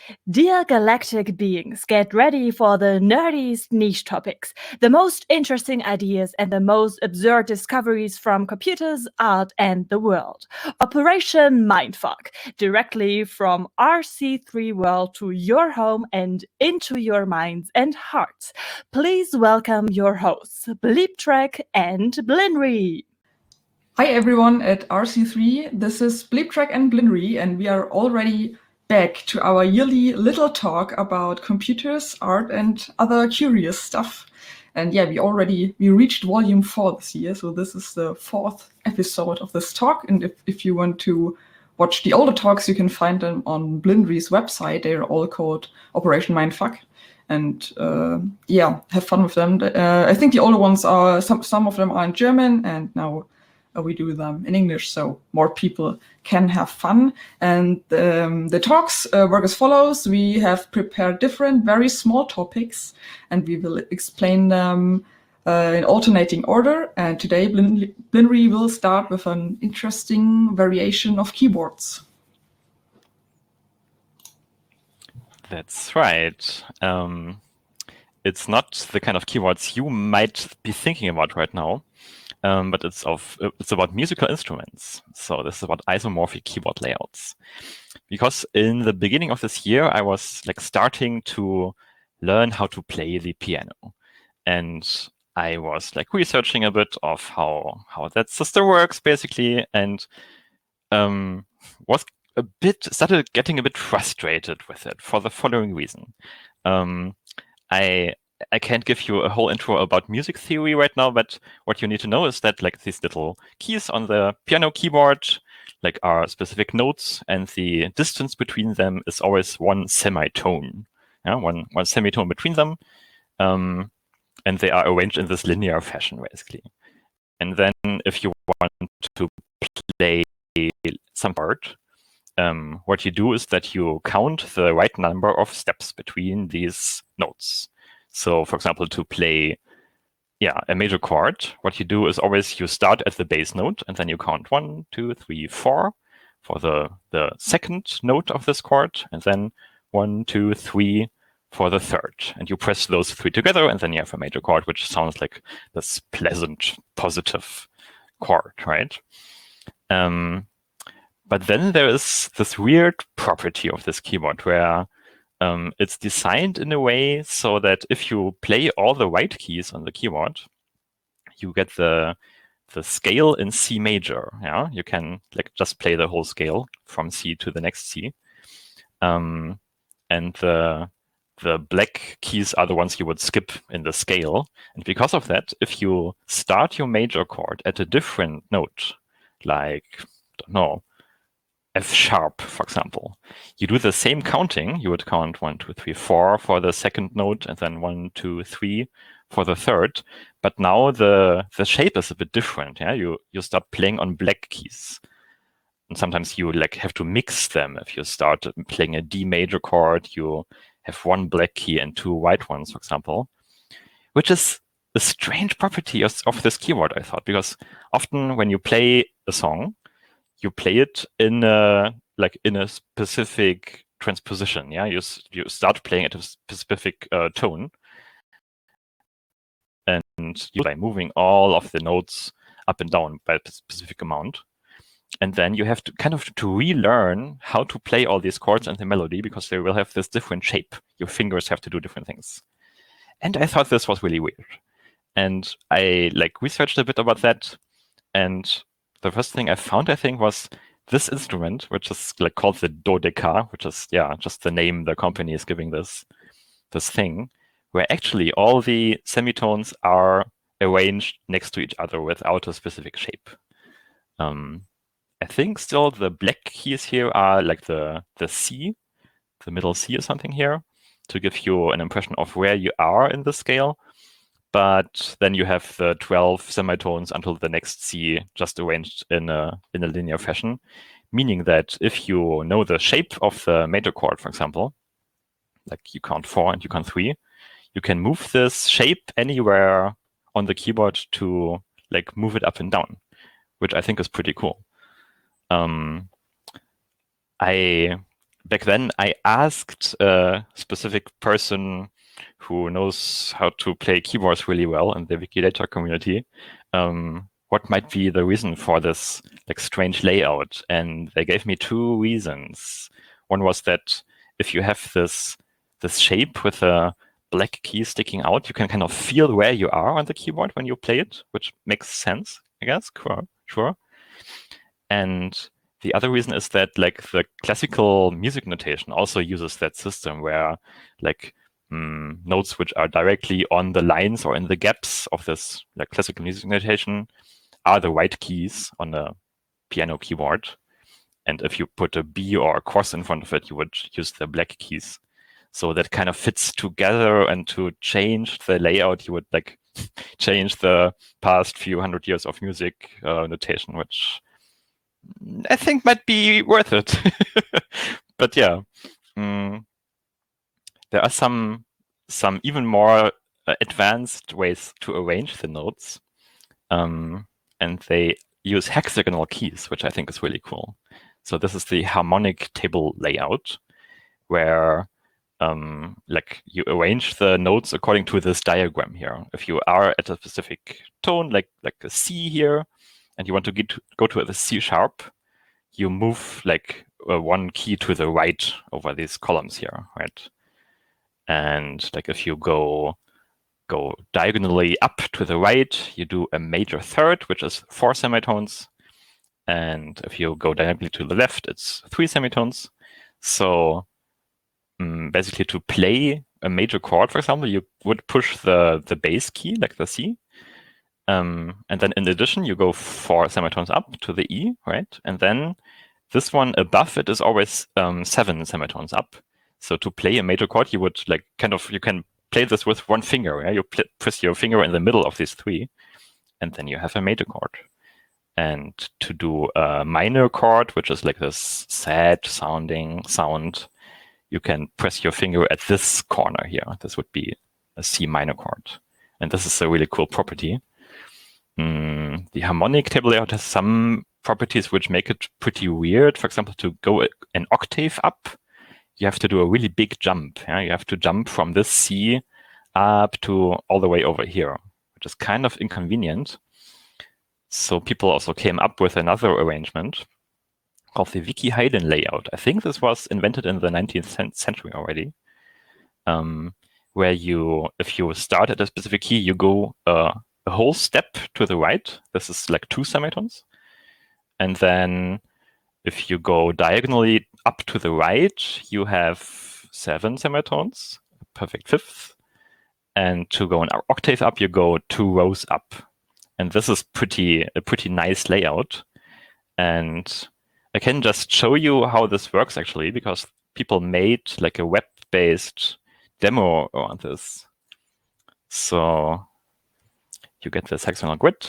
Dear galactic beings, get ready for the nerdiest niche topics, the most interesting ideas, and the most absurd discoveries from computers, art, and the world. Operation Mindfuck, directly from RC3 World to your home and into your minds and hearts. Please welcome your hosts, Bleeptrek and Blinry. Hi everyone at RC3, this is Bleeptrek and Blinry, and we are already back to our yearly little talk about computers, art, and other curious stuff. And yeah, we reached volume 4 this year, so this is the 4th episode of this talk. And if you want to watch the older talks, you can find them on Blinry's website. They're all called Operation Mindfuck. And have fun with them. I think the older ones are, some of them are in German, and now we do them in English, so more people can have fun. And the talks work as follows. We have prepared different, very small topics, and we will explain them in alternating order. And today, Blinry will start with an interesting variation of keyboards. That's right. It's not the kind of keyboards you might be thinking about right now. But it's about musical instruments. So this is about isomorphic keyboard layouts. Because in the beginning of this year, I was starting to learn how to play the piano. And I was researching a bit of how that system works, basically, and started getting a bit frustrated with it for the following reason. I can't give you a whole intro about music theory right now, but what you need to know is that these little keys on the piano keyboard are specific notes, and the distance between them is always one semitone. Yeah, one semitone between them, and they are arranged in this linear fashion, basically. And then if you want to play some part, what you do is that you count the right number of steps between these notes. So, for example, to play a major chord, what you do is always you start at the bass note, and then you count 1, 2, 3, 4 for the second note of this chord, and then 1, 2, 3 for the third. And you press those 3 together, and then you have a major chord, which sounds like this pleasant, positive chord, right? But then there is this weird property of this keyboard where it's designed in a way so that if you play all the right keys on the keyboard, you get the scale in C major. Yeah, you can just play the whole scale from C to the next C, and the black keys are the ones you would skip in the scale. And because of that, if you start your major chord at a different note, F sharp, for example, you do the same counting. You would count 1, 2, 3, 4 for the second note, and then 1, 2, 3 for the third. But now the shape is a bit different. Yeah, you start playing on black keys, and sometimes you have to mix them. If you start playing a D major chord, you have 1 black key and 2 white ones, for example, which is a strange property of this keyboard, I thought, because often when you play a song, you play it in a specific transposition. Yeah, you start playing at a specific tone, and by moving all of the notes up and down by a specific amount, and then you have to relearn how to play all these chords and the melody, because they will have this different shape. Your fingers have to do different things, and I thought this was really weird, and I researched a bit about that, and the first thing I found, I think, was this instrument, which is called the Dodeca, which is just the name the company is giving this thing, where actually all the semitones are arranged next to each other without a specific shape. I think still the black keys here are the C, the middle C or something here, to give you an impression of where you are in the scale. But then you have the 12 semitones until the next C, just arranged in a linear fashion, meaning that if you know the shape of the major chord, for example, you count 4 and you count 3, you can move this shape anywhere on the keyboard to move it up and down, which I think is pretty cool. I back then I asked a specific person who knows how to play keyboards really well in the Wikidata community, what might be the reason for this like strange layout. And they gave me two reasons. One was that if you have this shape with a black key sticking out, you can kind of feel where you are on the keyboard when you play it, which makes sense, I guess. Sure. And the other reason is that like the classical music notation also uses that system where like notes which are directly on the lines or in the gaps of this like classical music notation are the right keys on a piano keyboard. And if you put a B or a cross in front of it, you would use the black keys. So that kind of fits together, and to change the layout, you would like change the past few hundred years of music notation, which I think might be worth it. But yeah, there are some even more advanced ways to arrange the notes, and they use hexagonal keys, which I think is really cool. So this is the harmonic table layout, where like you arrange the notes according to this diagram here. If you are at a specific tone, like a C here, and you want to go to the C sharp, you move like one key to the right over these columns here, right? And like if you go diagonally up to the right, you do a major third, which is 4 semitones. And if you go diagonally to the left, it's 3 semitones. So basically to play a major chord, for example, you would push the bass key, like the C. And then in addition, you go 4 semitones up to the E, right? And then this one above it is always 7 semitones up. So to play a major chord, you would like you can play this with one finger. Yeah? You press your finger in the middle of these 3, and then you have a major chord. And to do a minor chord, which is like this sad sounding sound, you can press your finger at this corner here. This would be a C minor chord. And this is a really cool property. The harmonic table layout has some properties which make it pretty weird. For example, to go an octave up, you have to do a really big jump. Yeah? You have to jump from this C up to all the way over here, which is kind of inconvenient. So people also came up with another arrangement called the Wiki Haydn layout. I think this was invented in the 19th century already, where if you start at a specific key, you go a whole step to the right. This is like 2 semitones. And then if you go diagonally up to the right, you have 7 semitones, a perfect fifth. And to go an octave up, you go 2 rows up. And this is a pretty nice layout. And I can just show you how this works actually, because people made like a web-based demo on this. So you get this hexagonal grid.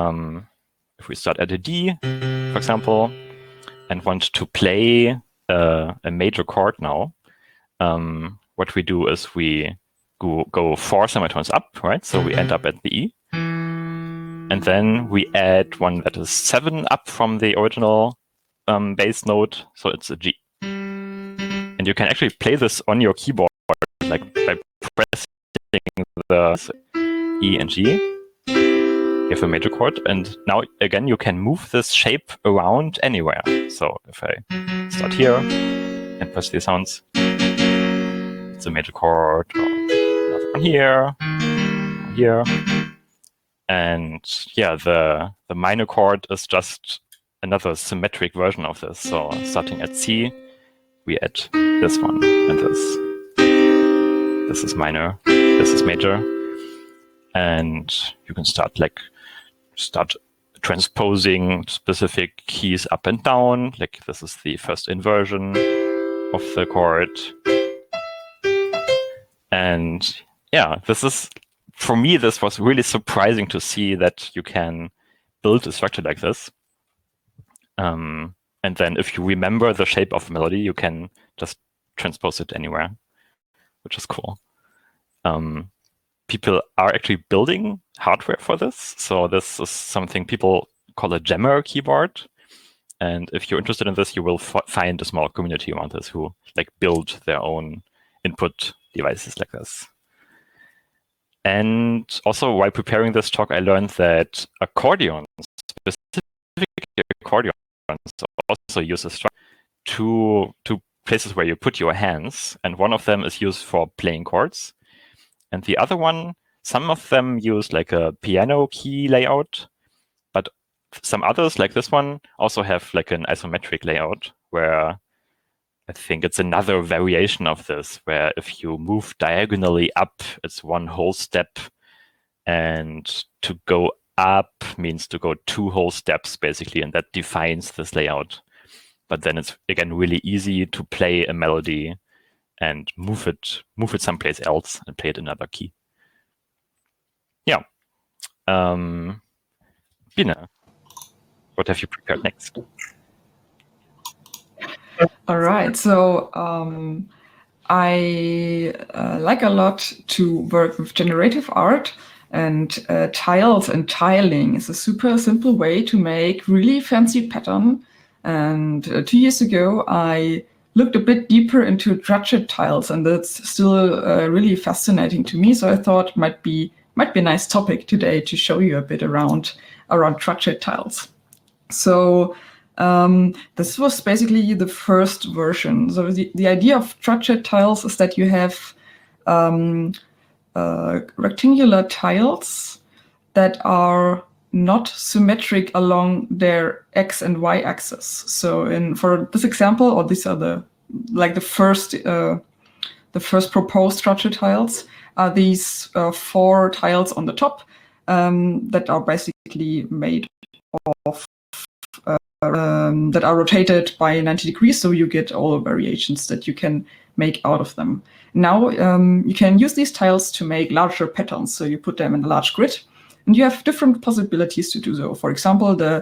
If we start at a D, for example, and want to play a major chord now, what we do is we go 4 semitones up, right? So we end up at the E. And then we add one that is 7 up from the original bass note, so it's a G. And you can actually play this on your keyboard, like by pressing the E and G. You have a major chord, and now again you can move this shape around anywhere. So if I start here and press these sounds, it's a major chord, or another one here, and yeah, the minor chord is just another symmetric version of this. So starting at C, we add this one and this. This is minor, this is major, and you can start transposing specific keys up and down. Like this is the first inversion of the chord. And yeah, for me, this was really surprising to see that you can build a structure like this. And then if you remember the shape of the melody, you can just transpose it anywhere, which is cool. People are actually building hardware for this. So this is something people call a jammer keyboard. And if you're interested in this, you will find a small community around this who like build their own input devices like this. And also, while preparing this talk, I learned that accordions, specifically accordions, also use a structure to places where you put your hands. And one of them is used for playing chords. And the other one, some of them use like a piano key layout, but some others, like this one, also have like an isometric layout where I think it's another variation of this, where if you move diagonally up, it's one whole step. And to go up means to go 2 whole steps, basically, and that defines this layout. But then it's, again, really easy to play a melody and move it someplace else and play it in another key. Yeah. Bine, what have you prepared next? All right, so I like a lot to work with generative art, and tiles and tiling is a super simple way to make really fancy pattern. And 2 years ago, I looked a bit deeper into Drudget tiles, and that's still really fascinating to me. So I thought might be a nice topic today to show you a bit around Drudget tiles. So this was basically the first version. So the idea of Drudget tiles is that you have rectangular tiles that are not symmetric along their x and y axis. So for this example, or these are the first proposed Drudget tiles are these 4 tiles on the top that are basically made of that are rotated by 90 degrees, so you get all the variations that you can make out of them. Now you can use these tiles to make larger patterns, so you put them in a large grid, and you have different possibilities to do so. For example, the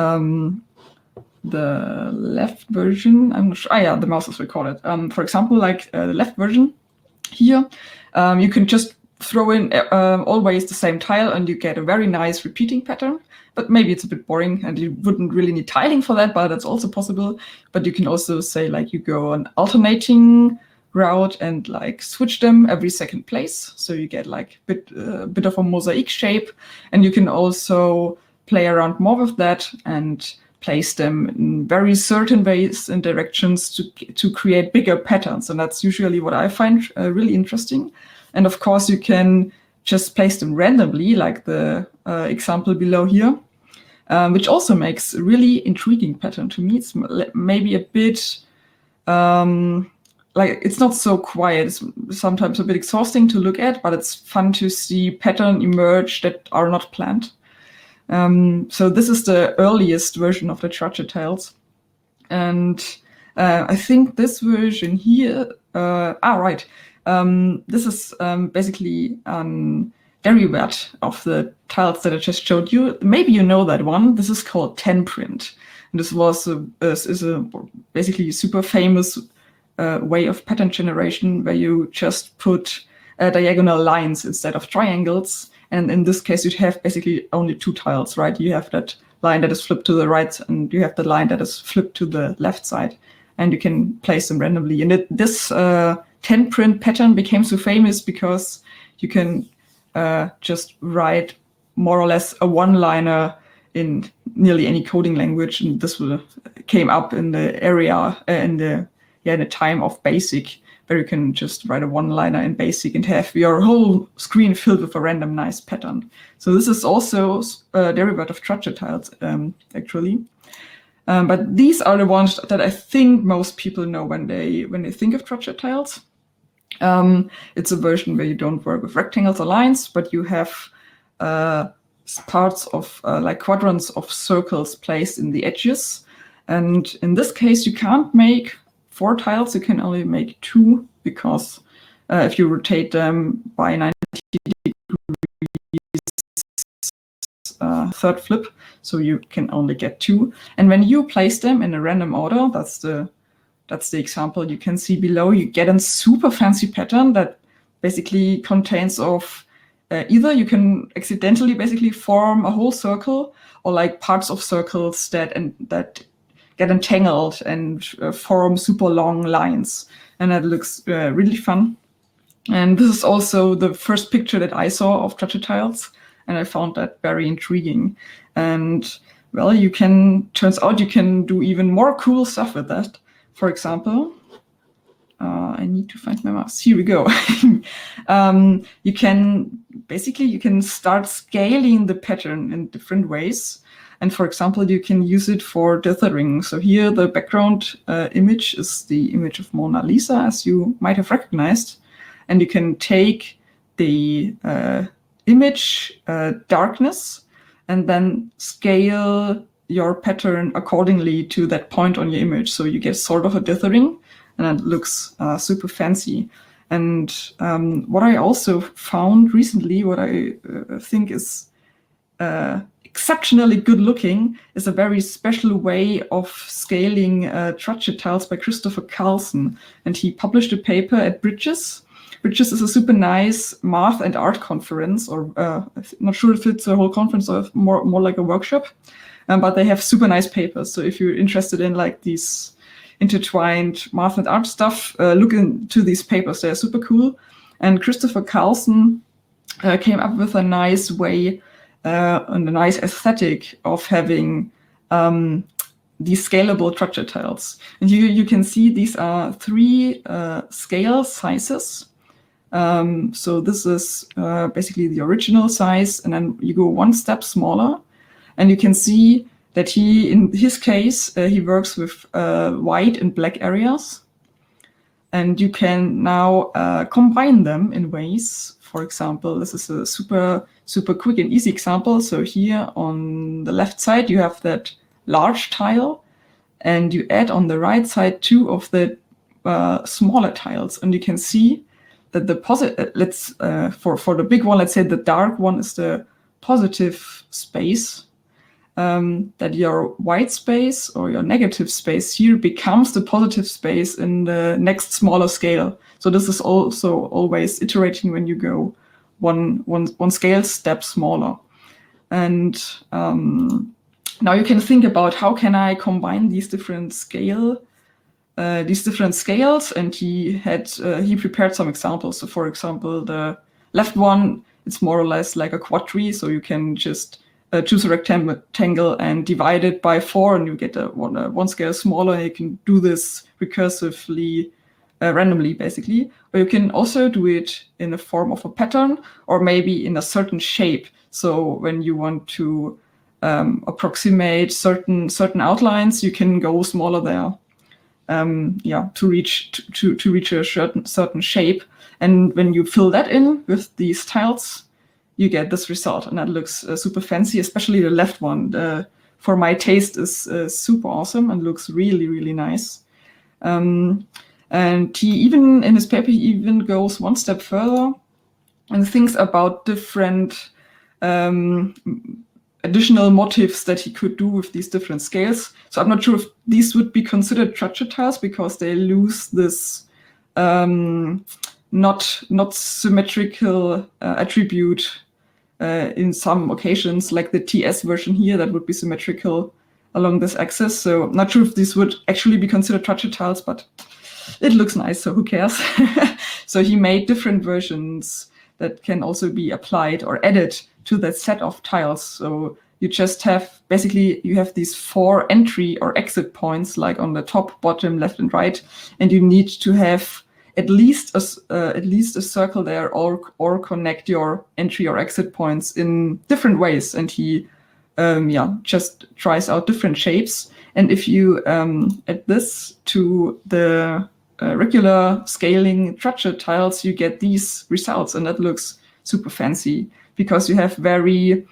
left version, I'm not sure, the mouse is recorded. For example, like the left version here, you can just throw in always the same tile and you get a very nice repeating pattern. But maybe it's a bit boring and you wouldn't really need tiling for that, but that's also possible. But you can also say like you go an alternating route and like switch them every second place. So you get like a bit of a mosaic shape, and you can also play around more with that and place them in very certain ways and directions to create bigger patterns. And that's usually what I find really interesting. And of course, you can just place them randomly, like the example below here, which also makes a really intriguing pattern to me. It's maybe a bit, like it's not so quiet. It's sometimes a bit exhausting to look at, but it's fun to see pattern emerge that are not planned. So this is the earliest version of the Drudget tiles. And I think this version here, this is basically a derivative of the tiles that I just showed you. Maybe you know that one. This is called Tenprint. And this was basically a super famous way of pattern generation where you just put diagonal lines instead of triangles. And in this case, you have basically only 2 tiles, right? You have that line that is flipped to the right, and you have the line that is flipped to the left side. And you can place them randomly. And this Tenprint pattern became so famous because you can just write more or less a one-liner in nearly any coding language, and this came up in the area in the time of BASIC, where you can just write a one-liner in BASIC and have your whole screen filled with a random nice pattern. So this is also a derivative of Drudget tiles, actually. But these are the ones that I think most people know when they think of Drudget tiles. It's a version where you don't work with rectangles or lines, but you have parts of like quadrants of circles placed in the edges. And in this case, you can't make 4 tiles, you can only make 2, because if you rotate them by 90 degrees, third flip, so you can only get 2. And when you place them in a random order, that's the example you can see below, you get a super fancy pattern that basically contains of either you can accidentally basically form a whole circle, or like parts of circles that get entangled and form super long lines. And that looks really fun. And this is also the first picture that I saw of Tratsch tiles, and I found that very intriguing. And well, turns out you can do even more cool stuff with that. For example, I need to find my mouse. Here we go. You can start scaling the pattern in different ways. And for example, you can use it for dithering. So here the background image is the image of Mona Lisa, as you might have recognized. And you can take the image darkness and then scale your pattern accordingly to that point on your image. So you get sort of a dithering, and it looks super fancy. And what I also found recently, what I think is exceptionally good looking, is a very special way of scaling Tratsch tiles by Christopher Carlson. And he published a paper at Bridges. Bridges is a super nice math and art conference, or I'm not sure if it's a whole conference or more like a workshop, but they have super nice papers. So if you're interested in like these intertwined math and art stuff, look into these papers. They're super cool. And Christopher Carlson came up with a nice way and a nice aesthetic of having these scalable Tratsch tiles. And you can see these are 3 scale sizes. So this is basically the original size, and then you go 1 step smaller, and you can see that in his case, he works with white and black areas, and you can now combine them in ways. For example, this is a super quick and easy example. So here on the left side, you have that large tile, and you add on the right side 2 of the smaller tiles, and you can see that the for the big one, let's say the dark one is the positive space, that your white space or your negative space here becomes the positive space in the next smaller scale. So this is also always iterating when you go one scale step smaller. And now you can think about, how can I combine these different scales? And he prepared some examples. So for example, the left one, it's more or less like a quad tree. So you can just choose a rectangle and divide it by 4, and you get one scale smaller. And you can do this recursively, randomly, basically. Or you can also do it in the form of a pattern, or maybe in a certain shape. So when you want to approximate certain outlines, you can go smaller there. To reach a certain shape. And when you fill that in with these tiles, you get this result, and that looks super fancy. Especially the left one, for my taste, is super awesome and looks really, really nice. And he even, in his paper, he even goes 1 step further and thinks about different additional motifs that he could do with these different scales. So I'm not sure if these would be considered Tratsch tiles, because they lose this not symmetrical attribute in some occasions, like the TS version here, that would be symmetrical along this axis. So I'm not sure if these would actually be considered Tratsch tiles, but it looks nice, so who cares? So he made different versions that can also be applied or added to that set of tiles. So you just have, basically, you have these 4 entry or exit points, like on the top, bottom, left, and right, and you need to have at least a circle there, or connect your entry or exit points in different ways. And he just tries out different shapes. And if you add this to the regular scaling Tratsch tiles, you get these results, and that looks super fancy, because you have very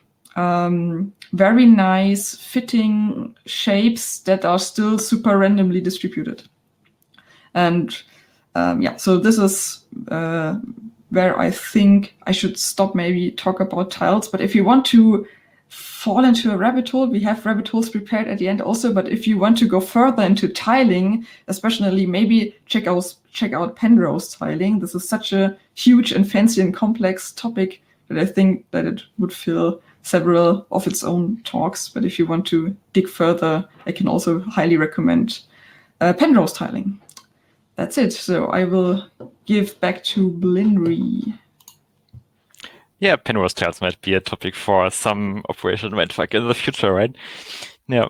nice fitting shapes that are still super randomly distributed. And so this is where I think I should stop, maybe talk about tiles. But if you want to fall into a rabbit hole, we have rabbit holes prepared at the end also. But if you want to go further into tiling, especially, maybe check out Penrose tiling. This is such a huge and fancy and complex topic that I think that it would fill several of its own talks. But if you want to dig further, I can also highly recommend Penrose tiling. That's it. So I will give back to Blinry. Yeah, Penrose tiles might be a topic for some Operation Mindfuck in the future, right? Yeah.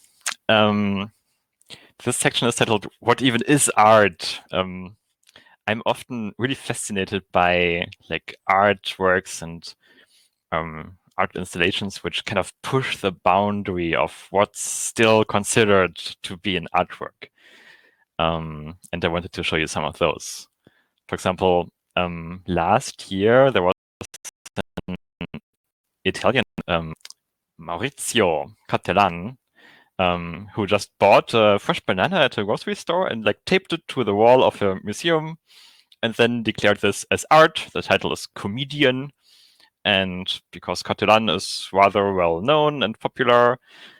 This section is titled "What Even Is Art?" I'm often really fascinated by like artworks and art installations which kind of push the boundary of what's still considered to be an artwork. And I wanted to show you some of those. For example, last year there was an Italian, Maurizio Cattelan, who just bought a fresh banana at a grocery store and like taped it to the wall of a museum and then declared this as art. The title is Comedian. And because Cattelan is rather well known and popular,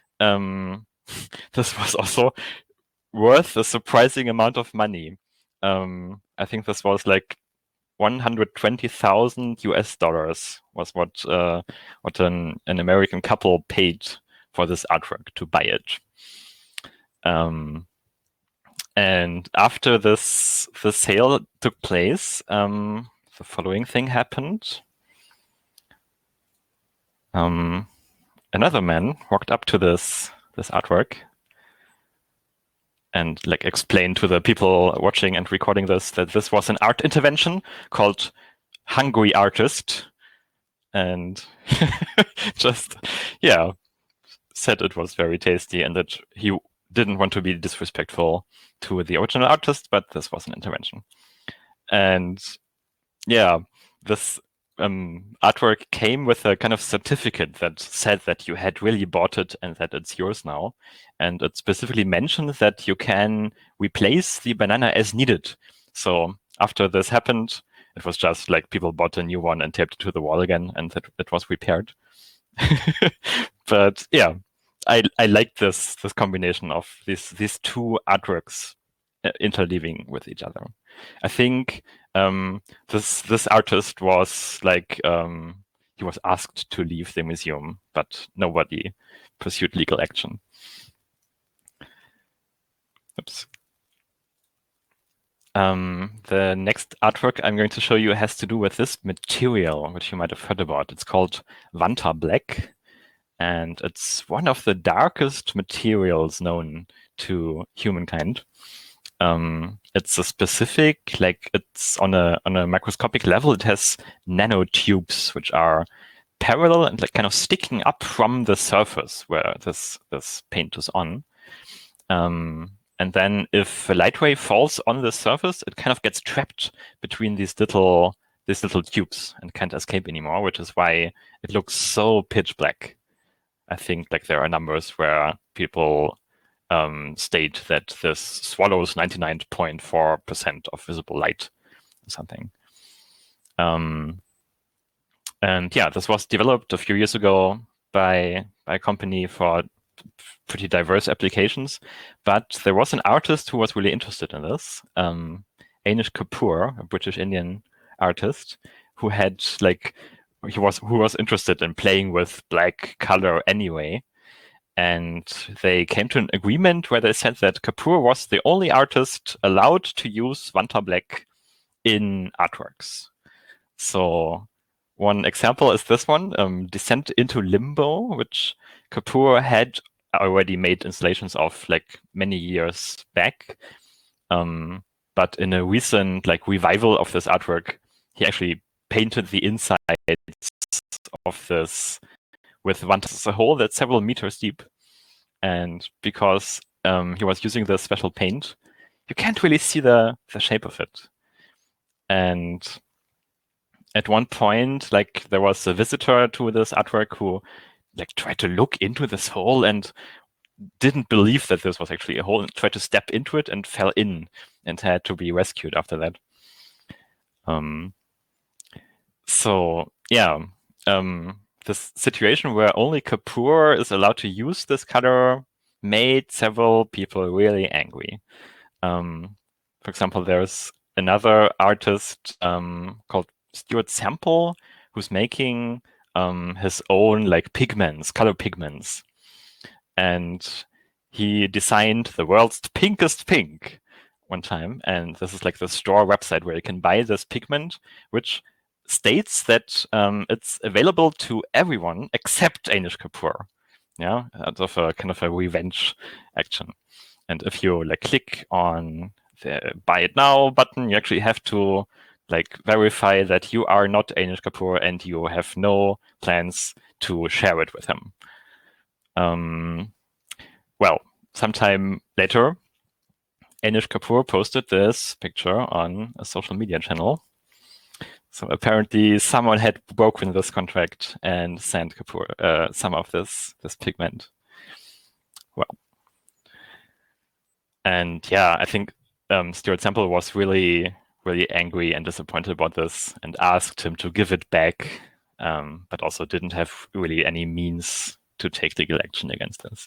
this was also worth a surprising amount of money. I think this was like 120,000 US dollars was what an American couple paid for this artwork to buy it. And after the sale took place, the following thing happened. Another man walked up to this artwork and like explained to the people watching and recording this that this was an art intervention called Hungry Artist, and just said it was very tasty and that he didn't want to be disrespectful to the original artist, but this was an intervention. And this artwork came with a kind of certificate that said that you had really bought it and that it's yours now. And it specifically mentioned that you can replace the banana as needed. So after this happened, it was just like people bought a new one and taped it to the wall again, and that it was repaired. But yeah, I like this combination of these two artworks interleaving with each other. I think this artist was like he was asked to leave the museum, but nobody pursued legal action. Oops. The next artwork I'm going to show you has to do with this material, which you might have heard about. It's called Vanta Black, and it's one of the darkest materials known to humankind. It's a specific, like it's on a microscopic level, it has nanotubes which are parallel and like kind of sticking up from the surface where this paint is on. And then if a light ray falls on the surface, it kind of gets trapped between these little tubes and can't escape anymore, which is why it looks so pitch black. I think like there are numbers where people state that this swallows 99.4% of visible light or something. And this was developed a few years ago by a company for pretty diverse applications, but there was an artist who was really interested in this, Anish Kapoor, a British Indian artist, who had who was interested in playing with black color anyway. And they came to an agreement where they said that Kapoor was the only artist allowed to use Vanta Black in artworks. So one example is this one, Descent into Limbo, which Kapoor had already made installations of like many years back. But in a recent like revival of this artwork, he actually painted the insides of this with Vanta, a hole that's several meters deep. And because he was using the special paint, you can't really see the shape of it. And at one point, like there was a visitor to this artwork who like tried to look into this hole and didn't believe that this was actually a hole and tried to step into it and fell in and had to be rescued after that. So yeah, this situation where only Kapoor is allowed to use this color made several people really angry. For example, there's another artist called Stuart Sample who's making his own like pigments, color pigments, and he designed the world's pinkest pink one time. And this is like the store website where you can buy this pigment, which states that it's available to everyone except Anish Kapoor. Yeah, out of a kind of a revenge action. And if you like click on the buy it now button, you actually have to like verify that you are not Anish Kapoor and you have no plans to share it with him. Well, sometime later, Anish Kapoor posted this picture on a social media channel. So apparently someone had broken this contract and sent Kapoor some of this pigment. Well, and yeah, I think Stuart Semple was really angry and disappointed about this and asked him to give it back, but also didn't have really any means to take legal action against this.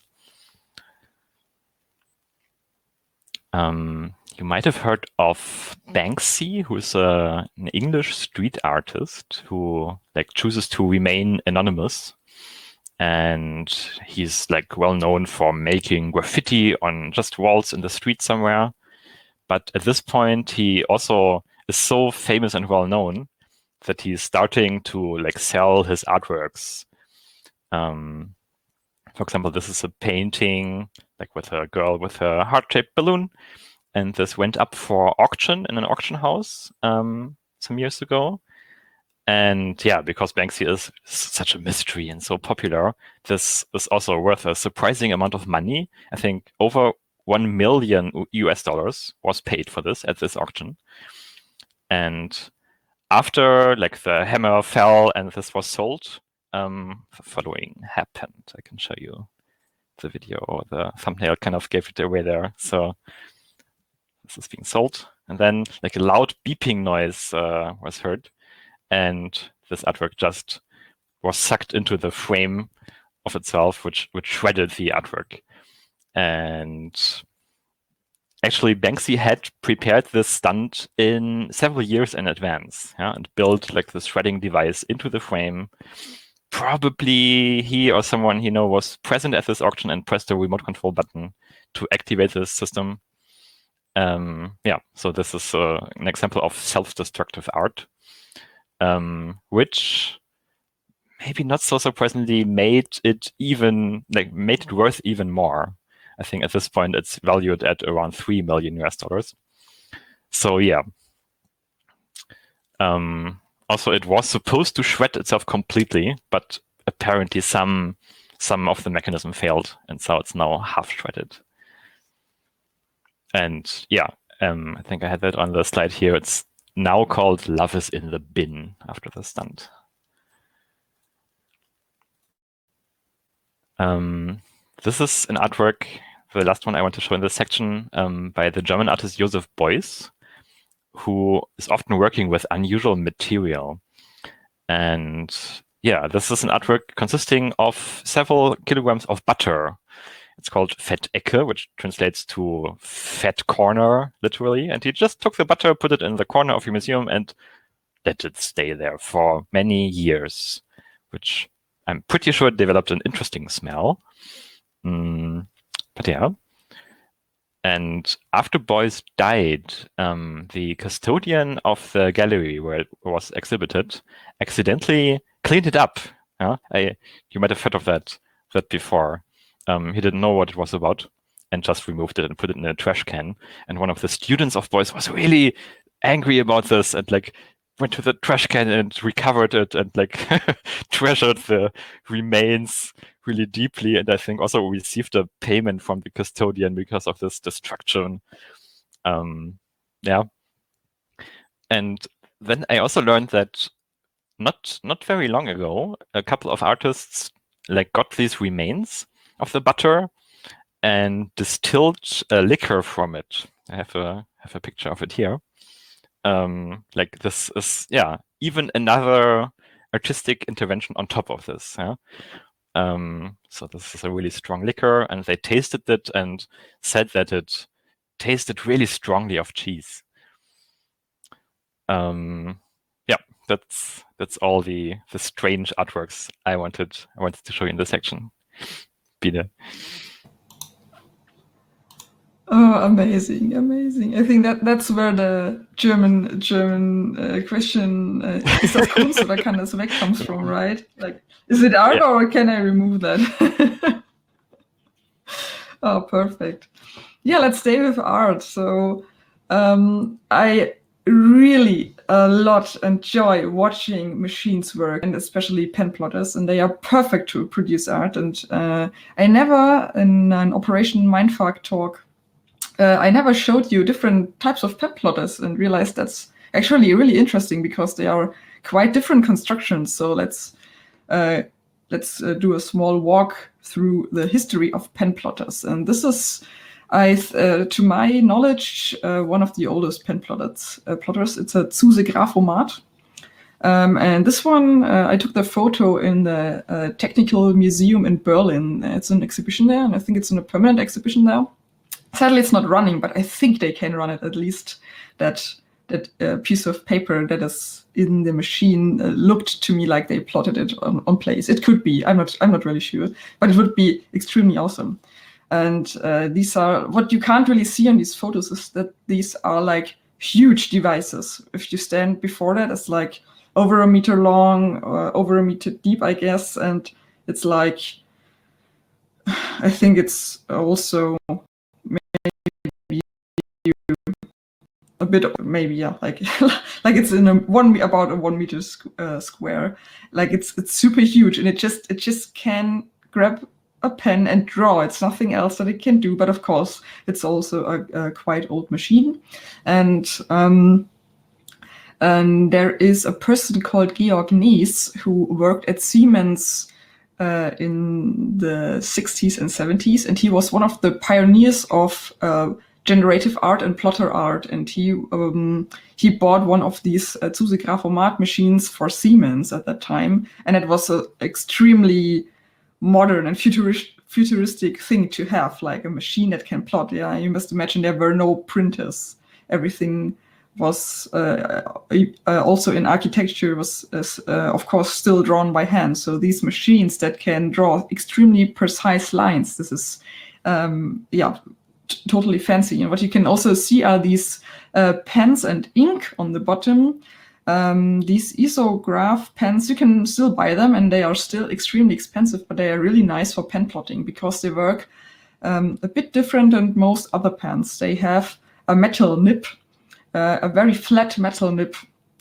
You might have heard of Banksy, who is an English street artist who like chooses to remain anonymous. And he's like well known for making graffiti on just walls in the street somewhere. But at this point, he also is so famous and well known that he's starting to like sell his artworks. For example, this is a painting like with a girl with a heart-shaped balloon. And this went up for auction in an auction house some years ago. And yeah, because Banksy is such a mystery and so popular, this is also worth a surprising amount of money. I think over $1 million was paid for this at this auction. And after like the hammer fell and this was sold, the following happened. I can show you the video, or the thumbnail kind of gave it away there. So this is being sold. And then like a loud beeping noise was heard. And this artwork just was sucked into the frame of itself, which shredded the artwork. And actually, Banksy had prepared this stunt in several years in advance, yeah, and built like this shredding device into the frame. Probably he or someone he knows was present at this auction and pressed the remote control button to activate this system. Yeah, so this is an example of self-destructive art. Which maybe not so surprisingly made it worth even more. I think at this point it's valued at around $3 million. So yeah. Also, it was supposed to shred itself completely, but apparently some of the mechanism failed, and so it's now half shredded. And yeah, I think I had that on the slide here. It's now called Love is in the Bin after the stunt. This is an artwork, the last one I want to show in this section, by the German artist Josef Beuys, who is often working with unusual material. And yeah, this is an artwork consisting of several kilograms of butter. It's called Fettecke, which translates to fat corner, literally. And he just took the butter, put it in the corner of your museum, and let it stay there for many years, which I'm pretty sure developed an interesting smell. But yeah. And after Beuys died, the custodian of the gallery where it was exhibited accidentally cleaned it up. You might have heard of that before. He didn't know what it was about and just removed it and put it in a trash can. And one of the students of Beuys was really angry about this and like went to the trash can and recovered it and like treasured the remains really deeply. And I think also received a payment from the custodian because of this destruction. Yeah. And then I also learned that not very long ago, a couple of artists like got these remains of the butter and distilled a liquor from it. I have a picture of it here. Like this is even another artistic intervention on top of this. Yeah? So this is a really strong liquor, and they tasted it and said that it tasted really strongly of cheese. Yeah, that's all the strange artworks I wanted to show you in this section. Biene. Oh, amazing, amazing. I think that's where the German question, ist das Kunst oder kann das weg, comes from, right? Like, is it art or can I remove that? Oh, perfect. Yeah, let's stay with art. So I really a lot enjoy watching machines work, and especially pen plotters, and they are perfect to produce art. And I never, in an Operation Mindfuck talk, I never showed you different types of pen plotters and realized that's actually really interesting because they are quite different constructions. So let's do a small walk through the history of pen plotters. And this is, to my knowledge, one of the oldest pen plotters. It's a Zuse Graphomat. And this one, I took the photo in the Technical Museum in Berlin. It's an exhibition there, and I think it's in a permanent exhibition now. Sadly, it's not running, but I think they can run it, at least that piece of paper that is in the machine looked to me like they plotted it on place. It could be, I'm not really sure, but it would be extremely awesome. And these are, what you can't really see on these photos is that these are like huge devices. If you stand before that, it's like over a meter long, over a meter deep, I guess. And it's like, I think it's also a bit of, maybe, yeah, like like it's in about a 1 meter square. Like it's super huge, and it just can grab a pen and draw. It's nothing else that it can do. But of course, it's also a quite old machine. And there is a person called Georg Nies who worked at Siemens in the 60s and 70s, and he was one of the pioneers of generative art and plotter art, and he bought one of these Zuse Graphomat machines for Siemens at that time, and it was an extremely modern and futuristic thing to have, like a machine that can plot. Yeah, you must imagine there were no printers. Everything was also in architecture was of course still drawn by hand. So these machines that can draw extremely precise lines, this is totally fancy. And what you can also see are these pens and ink on the bottom. These isograph pens, you can still buy them, and they are still extremely expensive, but they are really nice for pen plotting because they work a bit different than most other pens. They have a metal nib, a very flat metal nib.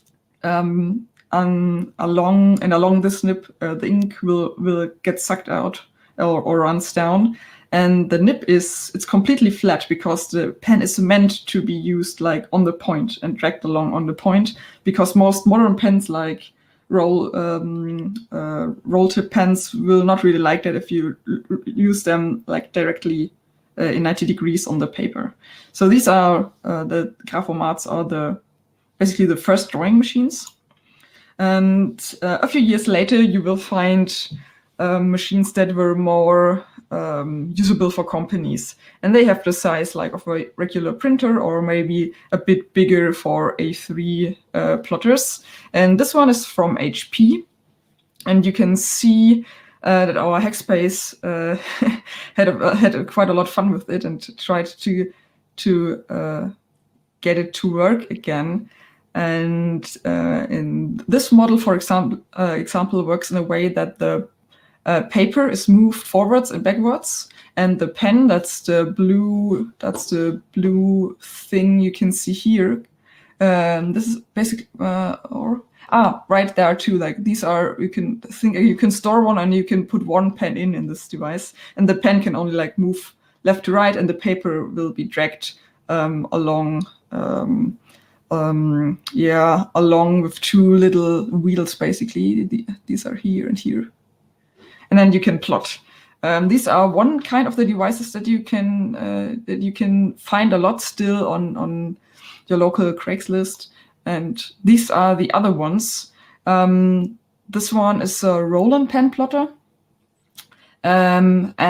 Along this nib, the ink will get sucked out or runs down. And the nib it's completely flat because the pen is meant to be used like on the point and dragged along on the point, because most modern pens like roll tip pens will not really like that if you use them like directly in 90 degrees on the paper. So these are the Graphomats are basically the first drawing machines. And a few years later, you will find machines that were more usable for companies, and they have the size like of a regular printer or maybe a bit bigger for A3 plotters. And this one is from HP, and you can see that our Hackspace had quite a lot of fun with it and tried to get it to work again. And in this model, for example, works in a way that the paper is moved forwards and backwards, and the pen, that's the blue thing you can see here. This is basically right there too. Like these are, you can store one and you can put one pen in this device, and the pen can only like move left to right, and the paper will be dragged along with two little wheels basically. These are here and here. And then you can plot. These are one kind of the devices that you can find a lot still on your local Craigslist. And these are the other ones. This one is a Roland pen plotter. And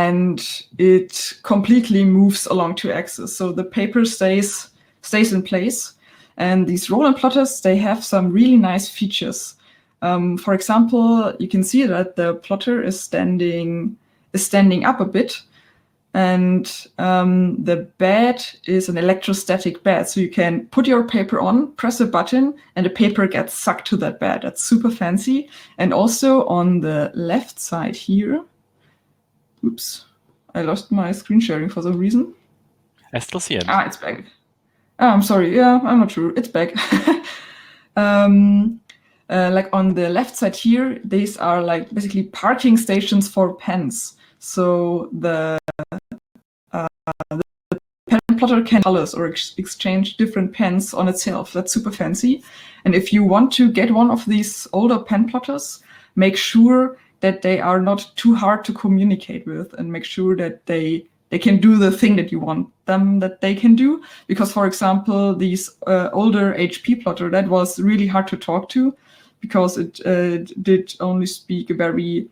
it completely moves along two axes. So the paper stays in place. And these Roland plotters, they have some really nice features. For example, you can see that the plotter is standing up a bit, and the bed is an electrostatic bed. So you can put your paper on, press a button, and the paper gets sucked to that bed. That's super fancy. And also on the left side here, oops, I lost my screen sharing for some reason. I still see it. It's back. I'm sorry. Yeah, I'm not sure. It's back. Like on the left side here, these are like basically parking stations for pens. So the pen plotter can colors or exchange different pens on itself. That's super fancy. And if you want to get one of these older pen plotters, make sure that they are not too hard to communicate with, and make sure that they can do the thing that you want them that they can do. Because, for example, these older HP plotter, that was really hard to talk to, because it did only speak a very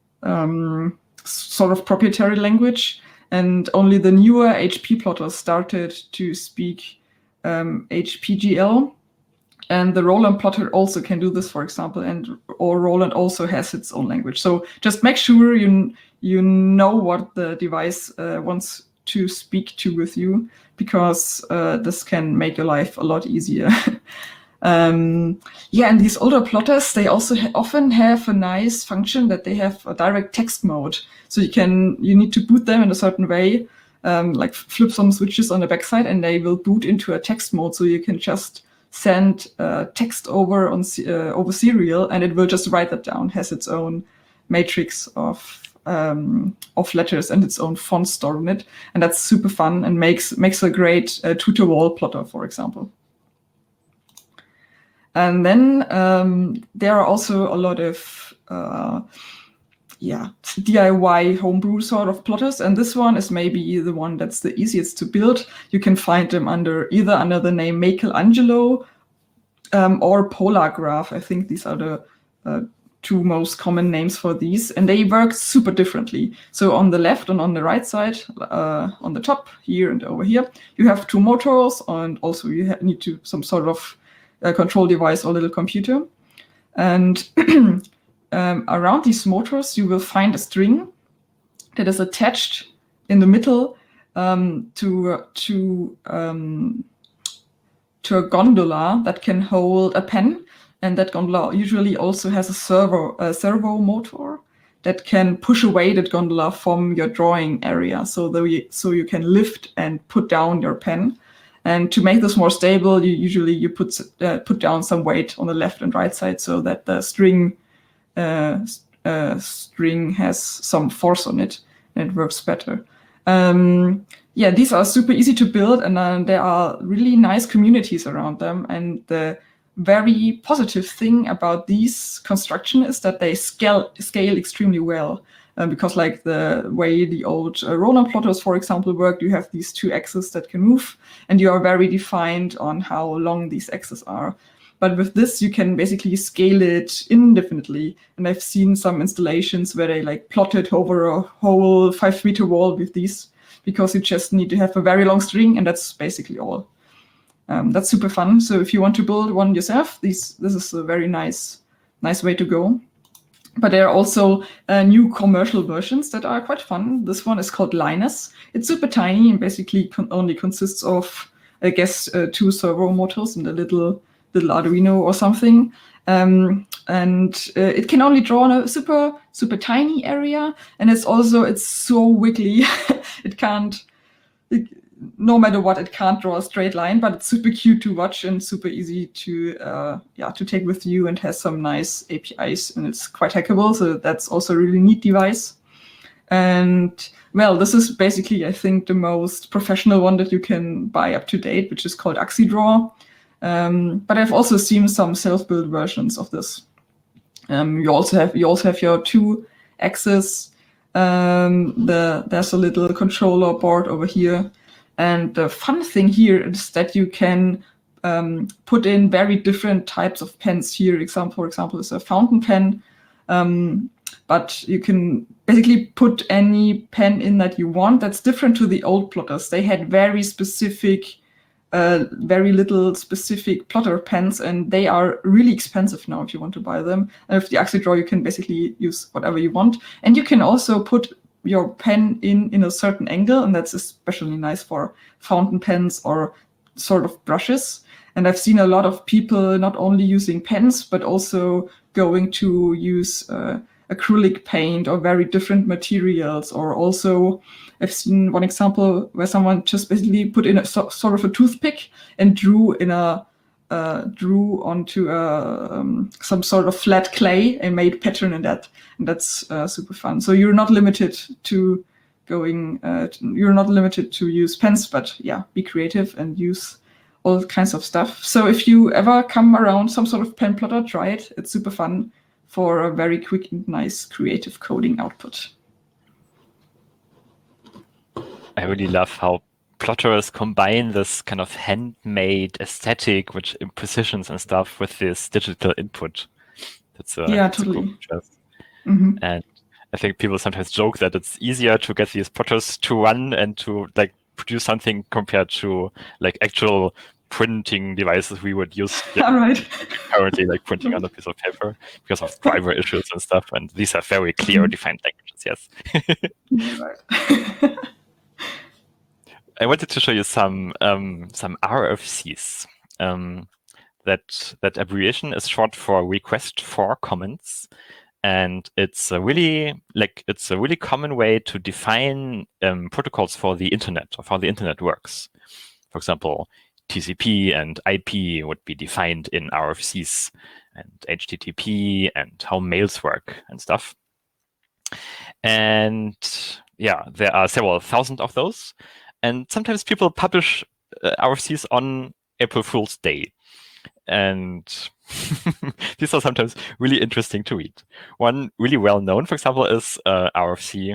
sort of proprietary language, and only the newer HP plotters started to speak HPGL. And the Roland plotter also can do this, for example, or Roland also has its own language. So just make sure you know what the device wants to speak to with you, because this can make your life a lot easier. And these older plotters, they also often have a nice function that they have a direct text mode. So you need to boot them in a certain way, like flip some switches on the backside, and they will boot into a text mode. So you can just send text over over serial, and it will just write that down. Has its own matrix of letters and its own font stored in it, and that's super fun and makes a great to-wall plotter, for example. And then there are also a lot of DIY homebrew sort of plotters, and this one is maybe the one that's the easiest to build. You can find them either under the name Michelangelo or Polargraph. I think these are the two most common names for these, and they work super differently. So on the left and on the right side, on the top here and over here, you have two motors, and also you need some sort of control device or little computer. And around these motors, you will find a string that is attached in the middle to a gondola that can hold a pen. And that gondola usually also has a servo motor that can push away that gondola from your drawing area, so you can lift and put down your pen. And to make this more stable, you put down some weight on the left and right side, so that the string has some force on it, and it works better. These are super easy to build, and there are really nice communities around them. And the very positive thing about these construction is that they scale extremely well. Because like the way the old Roland plotters, for example, worked, you have these two axes that can move, and you are very defined on how long these axes are. But with this, you can basically scale it indefinitely. And I've seen some installations where they like plotted over a whole 5-meter wall with these, because you just need to have a very long string, and that's basically all. That's super fun. So if you want to build one yourself, this is a very nice way to go. But there are also new commercial versions that are quite fun. This one is called Linus. It's super tiny and basically only consists of, I guess, 2 servo motors and a little Arduino or something. And it can only draw in a super, super tiny area. And it's so wiggly. No matter what, it can't draw a straight line, but it's super cute to watch and super easy to take with you, and has some nice APIs, and it's quite hackable. So that's also a really neat device. And well, this is basically, I think, the most professional one that you can buy up to date, which is called AxiDraw. But I've also seen some self-built versions of this. You also have your 2 axes. There's a little controller board over here. And the fun thing here is that you can put in very different types of pens here. For example, is a fountain pen. But you can basically put any pen in that you want. That's different to the old plotters. They had very specific very little specific plotter pens, and they are really expensive now if you want to buy them. And with the AxiDraw, you can basically use whatever you want. And you can also put your pen in a certain angle, and that's especially nice for fountain pens or sort of brushes. And I've seen a lot of people not only using pens, but also going to use acrylic paint or very different materials. Or also, I've seen one example where someone just basically put in a sort of a toothpick and drew onto some sort of flat clay and made pattern in that, and that's super fun. So you're not limited to you're not limited to use pens, but yeah, be creative and use all kinds of stuff. So if you ever come around some sort of pen plotter, try it. It's super fun for a very quick and nice creative coding output. I really love how plotters combine this kind of handmade aesthetic, which impositions and stuff, with this digital input. That's totally. Cool. Mm-hmm. And I think people sometimes joke that it's easier to get these plotters to run and to like produce something compared to like actual printing devices we would use currently, like printing on a piece of paper, because of driver issues and stuff. And these are very clear defined languages. Yes. I wanted to show you some RFCs. That abbreviation is short for Request for Comments, and it's a really common way to define protocols for the internet, or how the internet works. For example, TCP and IP would be defined in RFCs, and HTTP, and how mails work and stuff. And yeah, there are several thousand of those. And sometimes people publish RFCs on April Fool's Day. And these are sometimes really interesting to read. One really well known, for example, is RFC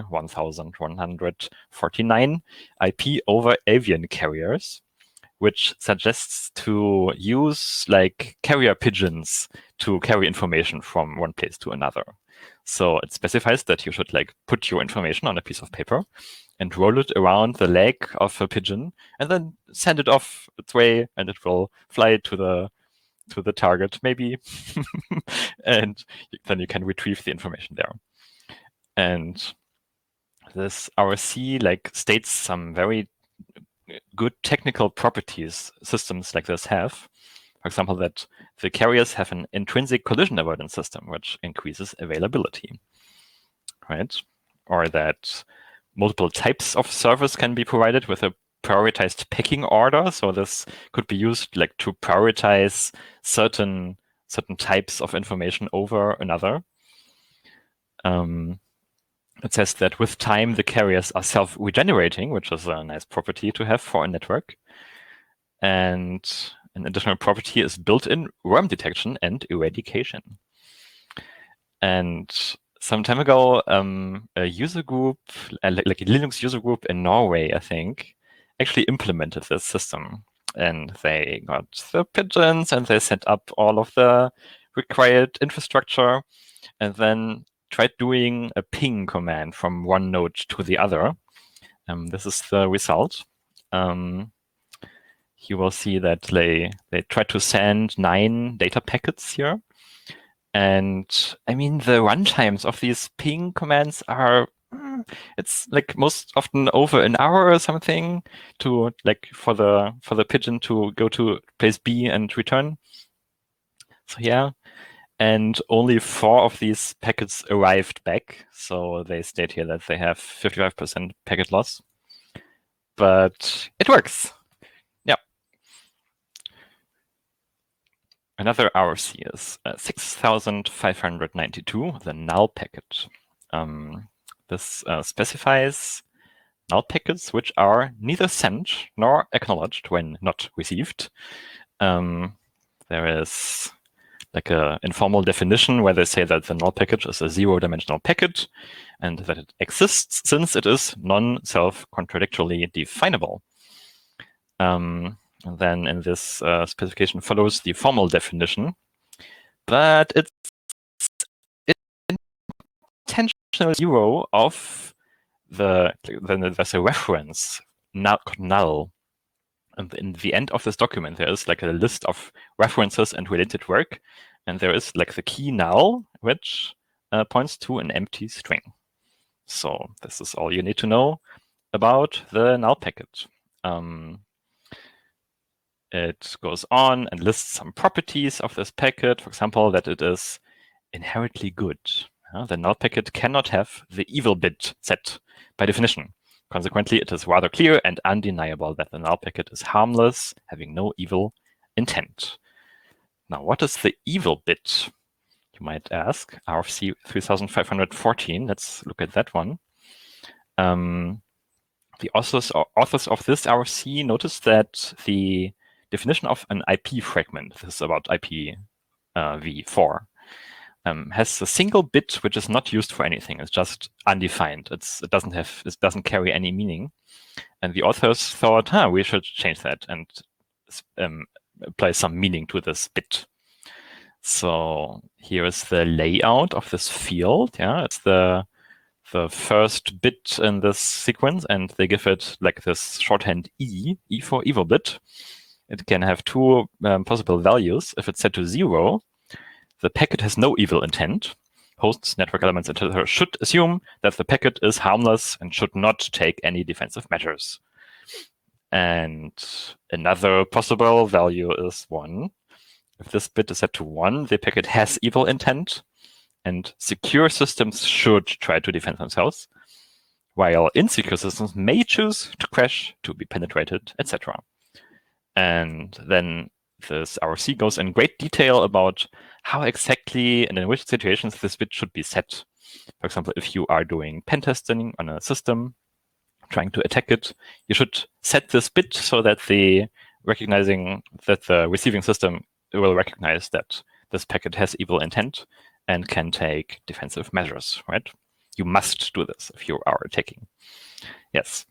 1149, IP over avian carriers, which suggests to use like carrier pigeons to carry information from one place to another. So it specifies that you should like put your information on a piece of paper and roll it around the leg of a pigeon, and then send it off its way, and it will fly to the target, maybe, and then you can retrieve the information there. And this RFC like states some very good technical properties systems like this have. For example, that the carriers have an intrinsic collision avoidance system, which increases availability, right? Or that multiple types of servers can be provided with a prioritized pecking order. So this could be used like to prioritize certain types of information over another. It says that with time, the carriers are self-regenerating, which is a nice property to have for a network. And an additional property is built-in worm detection and eradication. And some time ago, a user group, like a Linux user group in Norway, I think, actually implemented this system. And they got the pigeons, and they set up all of the required infrastructure, and then tried doing a ping command from one node to the other. This is the result. You will see that they tried to send 9 data packets here. And I mean, the runtimes of these ping commands are, it's like most often over an hour or something to like for the pigeon to go to place B and return. So yeah, and only 4 of these packets arrived back. So they state here that they have 55% packet loss, but it works. Yeah. Another RFC is 6592, the null packet. This specifies null packets which are neither sent nor acknowledged when not received. There is like an informal definition where they say that the null package is a 0-dimensional packet, and that it exists since it is non-self-contradictorily definable. And then in this specification follows the formal definition, but it's intentional 0 of then there's a reference null, And in the end of this document, there is like a list of references and related work. And there is like the key null, which points to an empty string. So this is all you need to know about the null packet. It goes on and lists some properties of this packet. For example, that it is inherently good. The null packet cannot have the evil bit set by definition. Consequently, it is rather clear and undeniable that the null packet is harmless, having no evil intent. Now, what is the evil bit? You might ask. RFC 3514. Let's look at that one. The authors of this RFC noticed that the definition of an IP fragment, this is about IPv4, has a single bit which is not used for anything. It's just undefined. It doesn't carry any meaning. And the authors thought, we should change that and apply some meaning to this bit. So here is the layout of this field. It's the first bit in this sequence, and they give it like this shorthand E for evil bit. It can have two possible values. If it's set to 0, the packet has no evil intent. Hosts, network elements, etc. should assume that the packet is harmless and should not take any defensive measures. And another possible value is 1. If this bit is set to 1, the packet has evil intent, and secure systems should try to defend themselves, while insecure systems may choose to crash, to be penetrated, etc. And then this RFC goes in great detail about how exactly and in which situations this bit should be set. For example, if you are doing pen testing on a system, trying to attack it, you should set this bit so that the receiving system will recognize that this packet has evil intent and can take defensive measures, right? You must do this if you are attacking. Yes.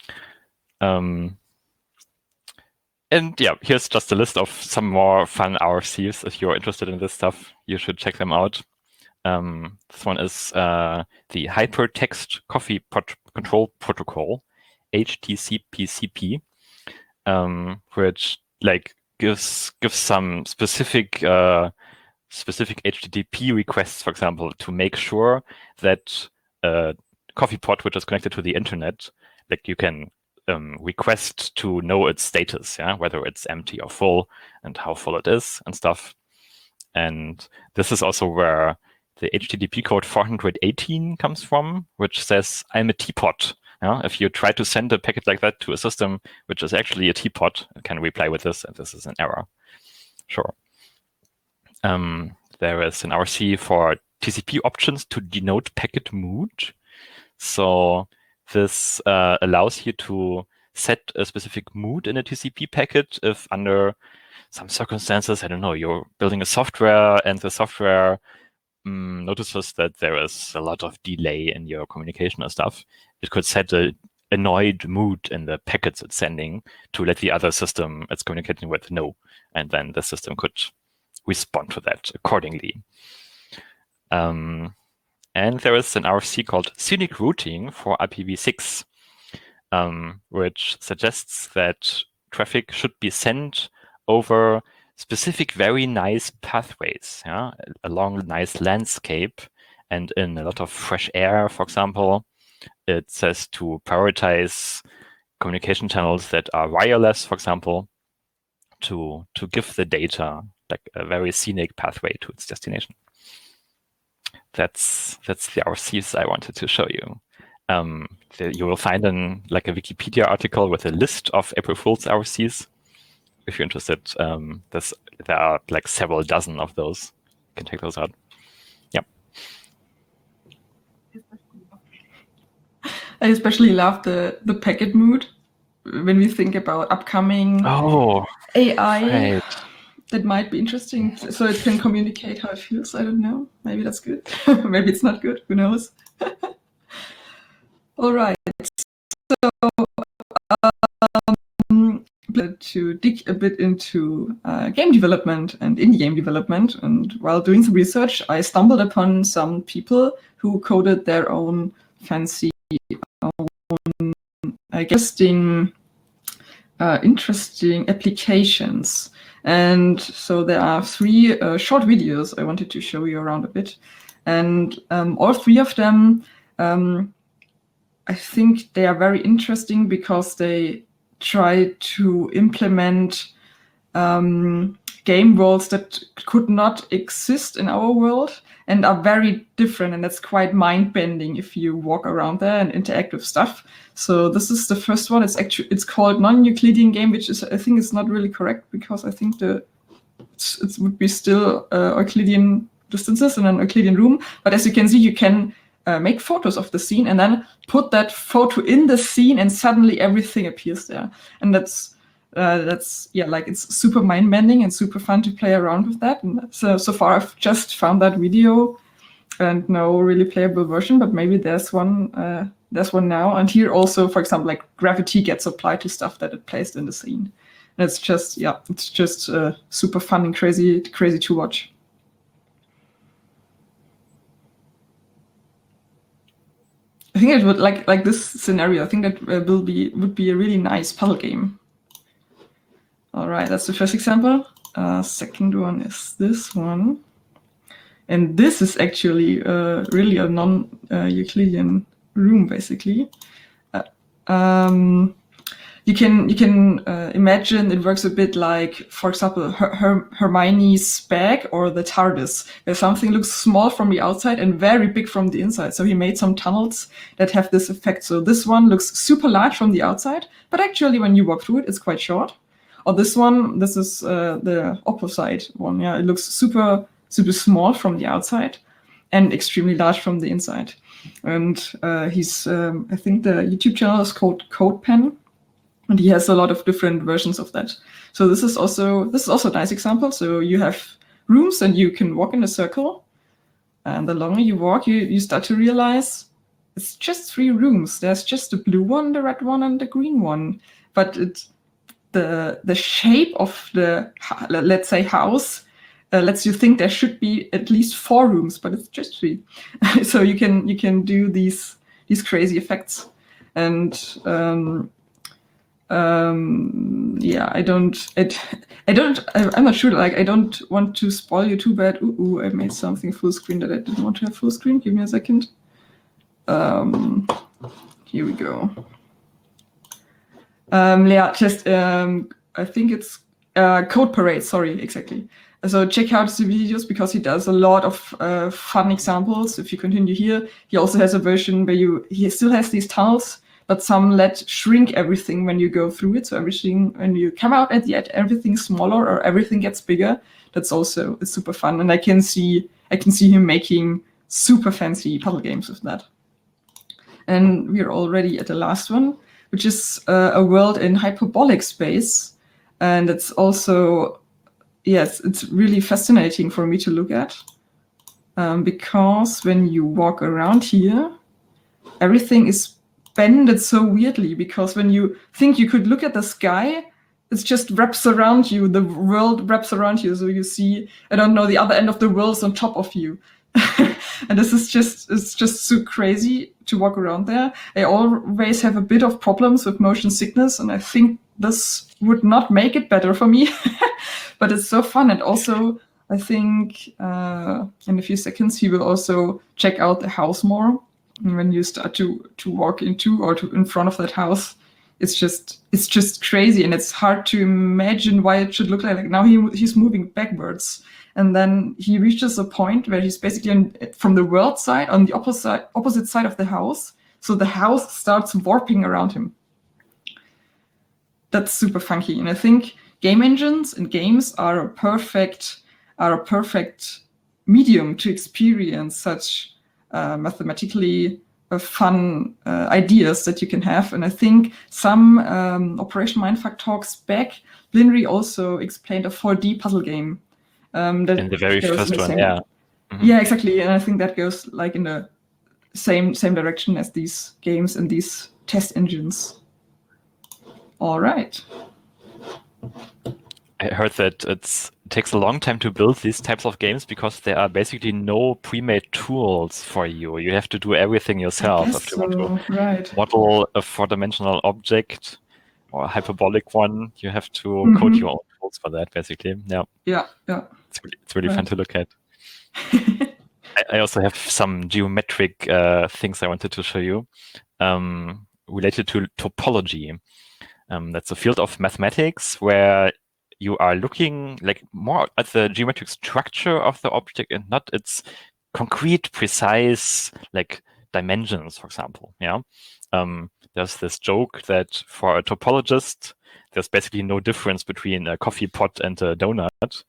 And yeah, here's just a list of some more fun RFCs. If you're interested in this stuff, you should check them out. This one is the Hypertext Coffee Control Protocol, HTCP/CP, which like gives some specific HTTP requests, for example, to make sure that a coffee pot which is connected to the internet, like you can request to know its status, whether it's empty or full and how full it is and stuff. And this is also where the HTTP code 418 comes from, which says, I'm a teapot. If you try to send a packet like that to a system, which is actually a teapot, it can reply with this, and this is an error. Sure. There is an RFC for TCP options to denote packet mood. So this allows you to set a specific mood in a TCP packet if under some circumstances, I don't know, you're building a software and the software notices that there is a lot of delay in your communication and stuff. It could set an annoyed mood in the packets it's sending to let the other system it's communicating with know. And then the system could respond to that accordingly. And there is an RFC called Scenic Routing for IPv6, which suggests that traffic should be sent over specific very nice pathways, along a nice landscape and in a lot of fresh air, for example. It says to prioritize communication channels that are wireless, for example, to give the data like a very scenic pathway to its destination. That's the RFCs I wanted to show you. You will find a Wikipedia article with a list of April Fool's RFCs. If you're interested, there are like several dozen of those. You can check those out. Yeah. I especially love the packet mood when we think about upcoming AI. Right. That might be interesting, so it can communicate how it feels. I don't know. Maybe that's good. Maybe it's not good. Who knows? All right. So to dig a bit into game development and indie game development, and while doing some research, I stumbled upon some people who coded their own fancy, interesting interesting applications. And so there are 3 short videos I wanted to show you around a bit. And all 3 of them, I think they are very interesting because they try to implement game worlds that could not exist in our world and are very different, and that's quite mind-bending if you walk around there and interact with stuff. So this is the first one. It's called non-Euclidean game, which is, I think, is not really correct, because I think it would be still Euclidean distances in an Euclidean room. But as you can see, you can make photos of the scene and then put that photo in the scene, and suddenly everything appears there. And that's like, it's super mind-bending and super fun to play around with that. And so far I've just found that video and no really playable version, but maybe there's one now. And here also, for example, like gravity gets applied to stuff that it placed in the scene. And it's just super fun and crazy to watch. I think it would like this scenario. I think that would be a really nice puzzle game. All right, that's the first example. Second one is this one, and this is actually really a non-Euclidean room, basically. You can imagine it works a bit like, for example, Hermione's bag or the TARDIS, where something looks small from the outside and very big from the inside. So he made some tunnels that have this effect. So this one looks super large from the outside, but actually when you walk through it, it's quite short. Or this one, this is the opposite one. Yeah, it looks super small from the outside and extremely large from the inside. And he's, I think the YouTube channel is called CodePen, and he has a lot of different versions of that. So this is also a nice example. So you have rooms and you can walk in a circle, and the longer you walk, you start to realize it's just 3 rooms. There's just the blue one, the red one, and the green one. But the shape of the, let's say, house lets you think there should be at least 4 rooms, but it's just 3. So you can do these crazy effects. And I'm not sure. Like, I don't want to spoil you too bad. I made something full screen that I didn't want to have full screen. Give me a second. Here we go. I think it's Code Parade. Sorry, exactly. So check out the videos, because he does a lot of fun examples. If you continue here, he also has a version where he still has these tunnels, but some let shrink everything when you go through it. So everything, when you come out at the end, everything's smaller or everything gets bigger. It's super fun, and I can see him making super fancy puzzle games with that. And we're already at the last one, which is a world in hyperbolic space. And it's also, it's really fascinating for me to look at, because when you walk around here, everything is bended so weirdly, because when you think you could look at the sky, it just wraps around you. The world wraps around you. So you see, I don't know, the other end of the world's on top of you. And it's just so crazy to walk around there. I always have a bit of problems with motion sickness, and I think this would not make it better for me. But it's so fun. And also, I think in a few seconds, you will also check out the house more. And when you start to walk into or in front of that house, it's just crazy, and it's hard to imagine why it should look like. Like now he's moving backwards. And then he reaches a point where he's basically from the world side on the opposite side of the house. So the house starts warping around him. That's super funky. And I think game engines and games are a perfect medium to experience such mathematically fun ideas that you can have. And I think some Operation Mindfuck talks back, Blinry also explained a 4D puzzle game. In the very first one, yeah. Mm-hmm. Yeah, exactly. And I think that goes like in the same direction as these games and these test engines. All right. I heard that it takes a long time to build these types of games, because there are basically no pre-made tools for you. You have to do everything yourself. Right. Model a 4-dimensional object, or a hyperbolic one, you have to code your own tools for that, basically. Yeah, Yeah. it's really fun Right. to look at. I also have some geometric things I wanted to show you related to topology. That's a field of mathematics where you are looking like more at the geometric structure of the object and not its concrete, precise like dimensions, for example. Yeah. There's this joke that for a topologist, there's basically no difference between a coffee pot and a donut,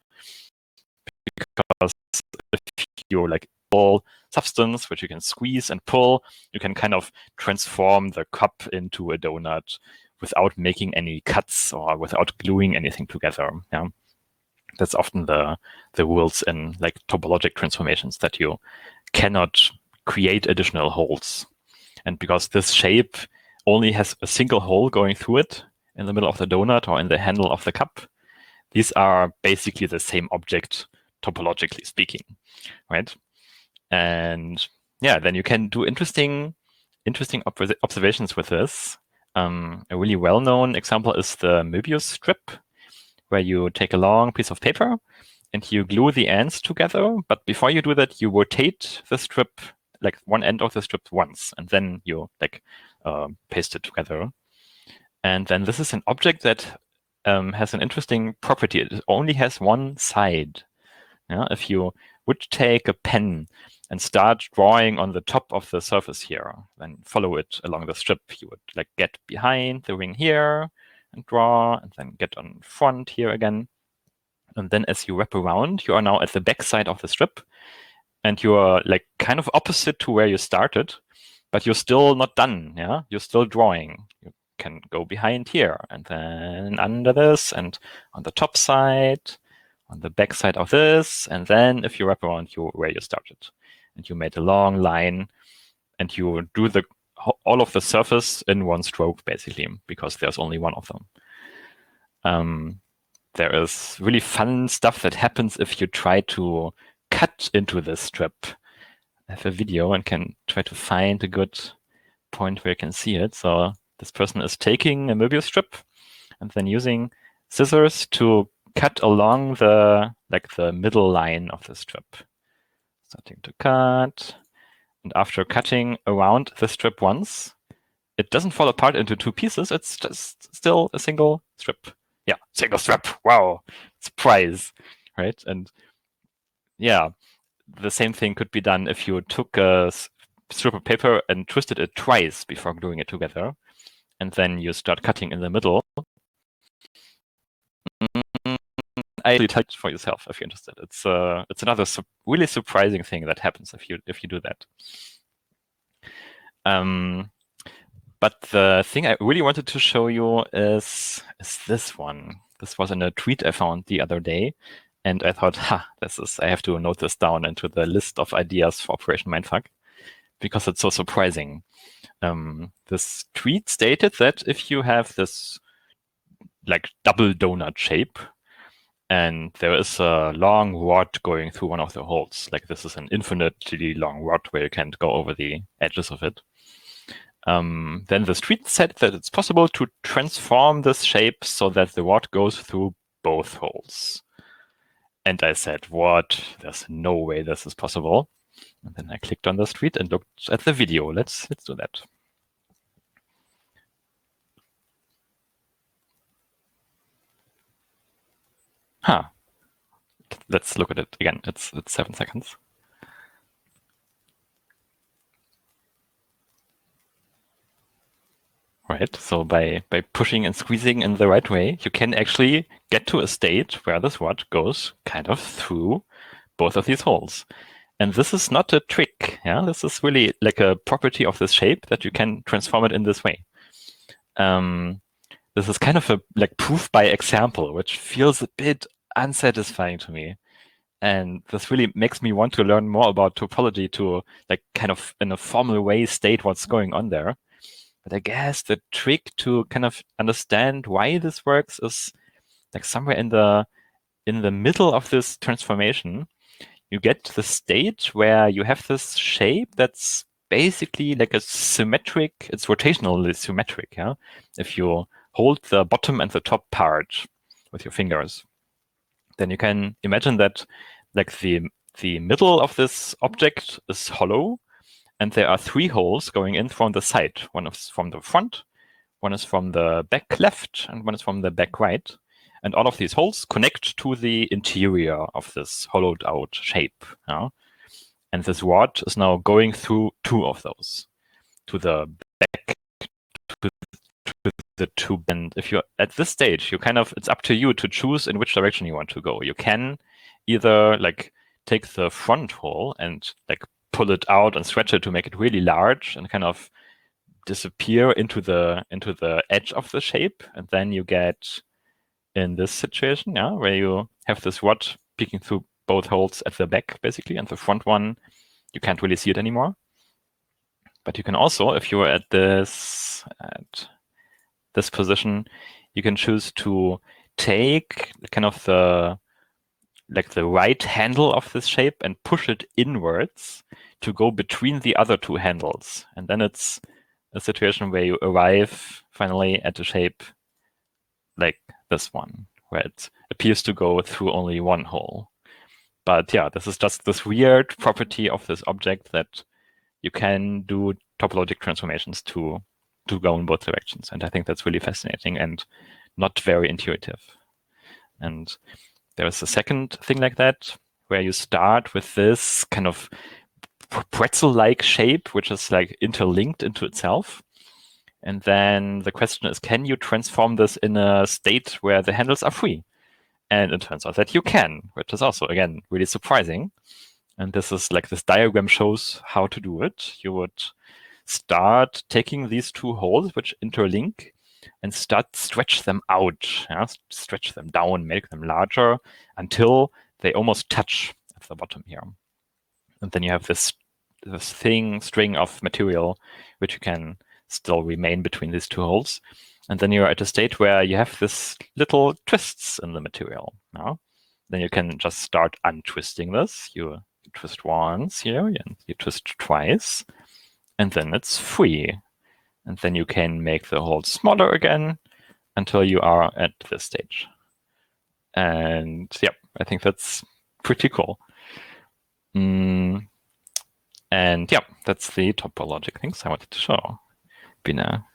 because if you like pull substance, which you can squeeze and pull, you can kind of transform the cup into a donut without making any cuts or without gluing anything together. Yeah, that's often the rules in like topologic transformations, that you cannot create additional holes. And because this shape only has a single hole going through it in the middle of the donut or in the handle of the cup, these are basically the same object topologically speaking, right? And yeah, then you can do interesting observations with this. A really well-known example is the Möbius strip, where you take a long piece of paper and you glue the ends together. But before you do that, you rotate the strip, like one end of the strip once, and then you like paste it together. And then this is an object that has an interesting property. It only has one side. Yeah? If you would take a pen and start drawing on the top of the surface here, then follow it along the strip, you would like get behind the ring here and draw, and then get on front here again. And then as you wrap around, you are now at the back side of the strip, and you are like kind of opposite to where you started, but you're still not done. Yeah, you're still drawing. You can go behind here, and then under this, and on the top side, on the back side of this, and then if you wrap around, you where you started, and you made a long line, and you do all of the surface in one stroke, basically, because there's only one of them. There is really fun stuff that happens if you try to cut into this strip. I have a video and can try to find a good point where you can see it. So this person is taking a Möbius strip and then using scissors to cut along the middle line of the strip. Starting to cut. And after cutting around the strip once, it doesn't fall apart into two pieces. It's just still a single strip. Yeah, single strip. Wow, surprise, right? And yeah, the same thing could be done if you took a strip of paper and twisted it twice before gluing it together, and then you start cutting in the middle. I touch for yourself if you're interested. It's another really surprising thing that happens if you do that. But the thing I really wanted to show you is this one. This was in a tweet I found the other day, and I thought, I have to note this down into the list of ideas for Operation Mindfuck, because it's so surprising. This tweet stated that if you have this like double donut shape, and there is a long rod going through one of the holes, like this is an infinitely long rod where you can't go over the edges of it. Then the tweet said that it's possible to transform this shape so that the rod goes through both holes. And I said, what? There's no way this is possible. And then I clicked on this tweet and looked at the video. Let's do that. Let's look at it again. It's 7 seconds. Right, so by pushing and squeezing in the right way, you can actually get to a state where this rod goes kind of through both of these holes. And this is not a trick. Yeah, this is really like a property of this shape that you can transform it in this way. This is kind of a like proof by example, which feels a bit unsatisfying to me. And this really makes me want to learn more about topology to like kind of in a formal way state what's going on there. But I guess the trick to kind of understand why this works is like somewhere in the middle of this transformation, you get to the state where you have this shape that's basically like a symmetric, it's rotationally symmetric. Yeah, if you hold the bottom and the top part with your fingers, then you can imagine that like the middle of this object is hollow, and there are 3 holes going in from the side. One is from the front, one is from the back left, and one is from the back right. And all of these holes connect to the interior of this hollowed out shape. Yeah? And this rod is now going through 2 of those, to the back, to the 2. And if you're at this stage, you it's up to you to choose in which direction you want to go. You can either like take the front hole and like pull it out and stretch it to make it really large and kind of disappear into the edge of the shape, and then you get in this situation, yeah, where you have this rod peeking through both holes at the back, basically, and the front one, you can't really see it anymore. But you can also, if you're at this position, you can choose to take kind of the right handle of this shape and push it inwards to go between the other 2 handles. And then it's a situation where you arrive finally at a shape like this one, where it appears to go through only 1 hole. But yeah, this is just this weird property of this object that you can do topologic transformations to go in both directions. And I think that's really fascinating and not very intuitive. And there's a second thing like that, where you start with this kind of pretzel-like shape, which is like interlinked into itself. And then the question is, can you transform this in a state where the handles are free? And it turns out that you can, which is also, again, really surprising. And this is like this diagram shows how to do it. You would start taking these 2 holes, which interlink, and stretch them out, yeah? Stretch them down, make them larger until they almost touch at the bottom here. And then you have this string of material which you can still remain between these 2 holes. And then you're at a state where you have this little twists in the material. Yeah? Then you can just start untwisting this. You twist once here, and you twist twice, and then it's free. And then you can make the hole smaller again until you are at this stage. And yeah, I think that's pretty cool. And yeah, that's the topologic things I wanted to show. Bina.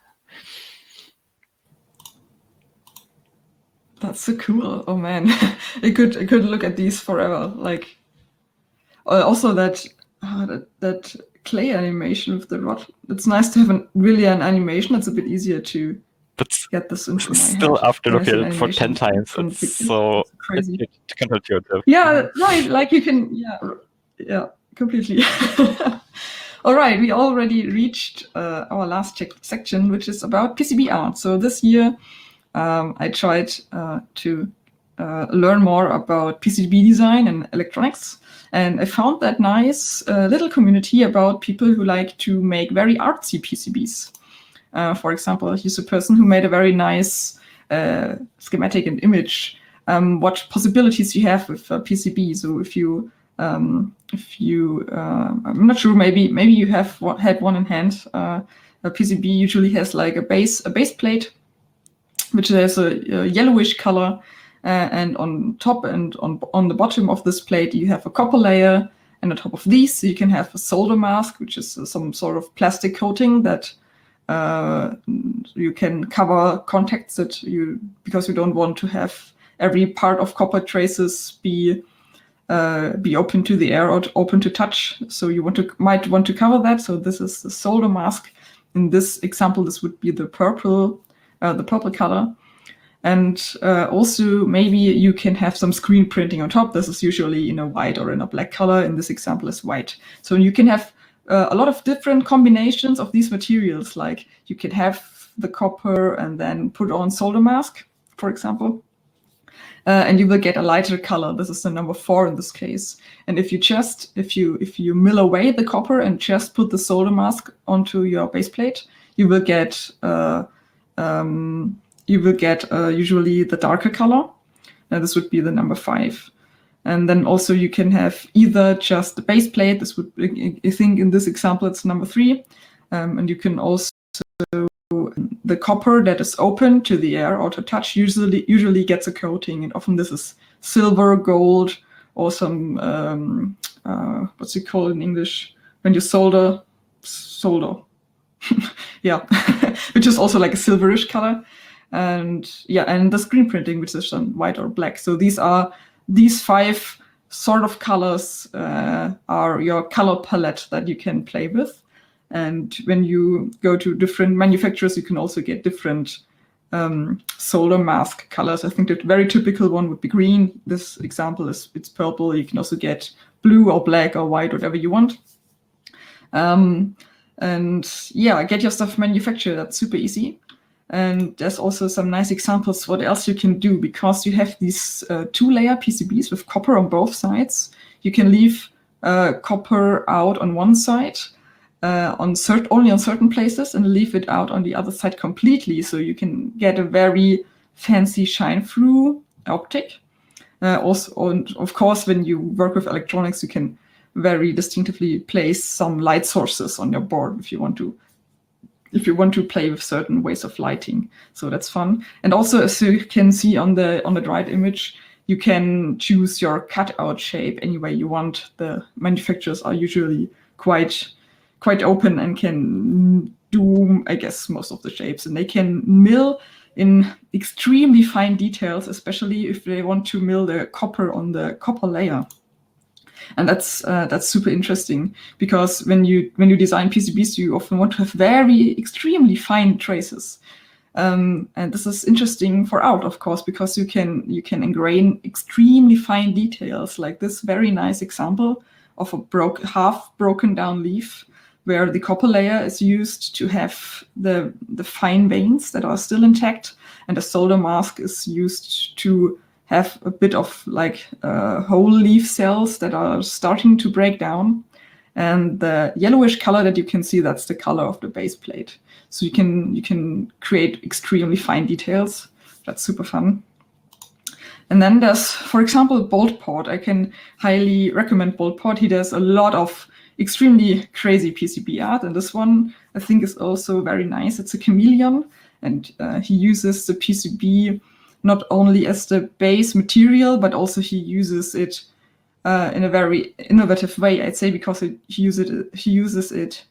That's so cool. Oh man, I could look at these forever. Like, also that clay animation with the rod. It's nice to have an animation. It's a bit easier to get this into my head. Still, after looking at it for 10 times, it's so crazy. It's counterintuitive. Yeah, right. Like you can, yeah, completely. All right, we already reached our last section, which is about PCB art. So this year, I tried to learn more about PCB design and electronics, and I found that nice little community about people who like to make very artsy PCBs. For example, here's a person who made a very nice schematic and image. What possibilities you have with PCB. So if you, I'm not sure, maybe you have had one in hand. A PCB usually has like a base plate, which has a yellowish color, and on top and on the bottom of this plate you have a copper layer, and on top of these you can have a solder mask, which is some sort of plastic coating that you can cover contacts because you don't want to have every part of copper traces be open to the air or open to touch. So you might want to cover that. So this is the solder mask. In this example, this would be the purple color. And also maybe you can have some screen printing on top. This is usually in a white or in a black color. In this example is white. So you can have a lot of different combinations of these materials. Like you can have the copper and then put on solder mask, for example. And you will get a lighter color. This is the number 4 in this case. And if you mill away the copper and just put the solder mask onto your base plate, you will get usually the darker color. This would be the number 5. And then also you can have either just the base plate. This would, I think in this example, it's number 3. And you can also the copper that is open to the air or to touch usually gets a coating, and often this is silver, gold, or some what's it called in English when you solder, yeah, which is also like a silverish color, and the screen printing, which is done white or black. So these 5 sort of colors are your color palette that you can play with. And when you go to different manufacturers, you can also get different solder mask colors. I think the very typical one would be green. This example it's purple. You can also get blue or black or white, whatever you want. Get your stuff manufactured. That's super easy. And there's also some nice examples what else you can do, because you have these 2-layer PCBs with copper on both sides. You can leave copper out on one side, only on certain places, and leave it out on the other side completely, so you can get a very fancy shine-through optic. And of course, when you work with electronics, you can very distinctively place some light sources on your board if you want to play with certain ways of lighting. So that's fun. And also, as you can see on the right image, you can choose your cutout shape any way you want. The manufacturers are usually quite open and can do, I guess, most of the shapes. And they can mill in extremely fine details, especially if they want to mill the copper on the copper layer. And that's super interesting, because when you design PCBs, you often want to have very extremely fine traces. And this is interesting for art, of course, because you can engrain extremely fine details, like this very nice example of a half broken down leaf, where the copper layer is used to have the fine veins that are still intact, and the solder mask is used to have a bit of like whole leaf cells that are starting to break down. And the yellowish color that you can see, that's the color of the base plate. So you can create extremely fine details. That's super fun. And then there's, for example, Boltport. I can highly recommend Boltport. He does a lot of extremely crazy PCB art, and this one I think is also very nice. It's a chameleon, and he uses the PCB not only as the base material, but also he uses it in a very innovative way, I'd say, because he uses it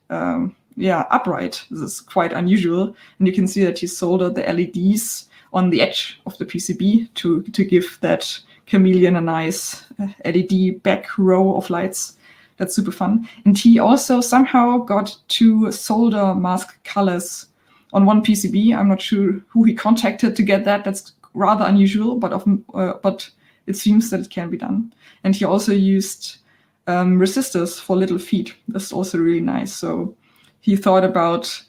upright. This is quite unusual, and you can see that he soldered the LEDs on the edge of the PCB to give that chameleon a nice LED back row of lights. That's super fun. And he also somehow got 2 solder mask colors on one PCB. I'm not sure who he contacted to get that. That's rather unusual, but it seems that it can be done. And he also used resistors for little feet. That's also really nice. So he thought about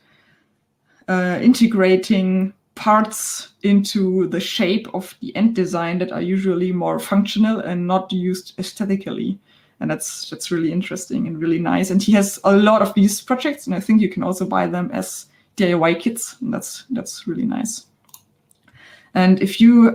integrating parts into the shape of the end design that are usually more functional and not used aesthetically. And that's really interesting and really nice. And he has a lot of these projects, and I think you can also buy them as DIY kits. And that's really nice. And if you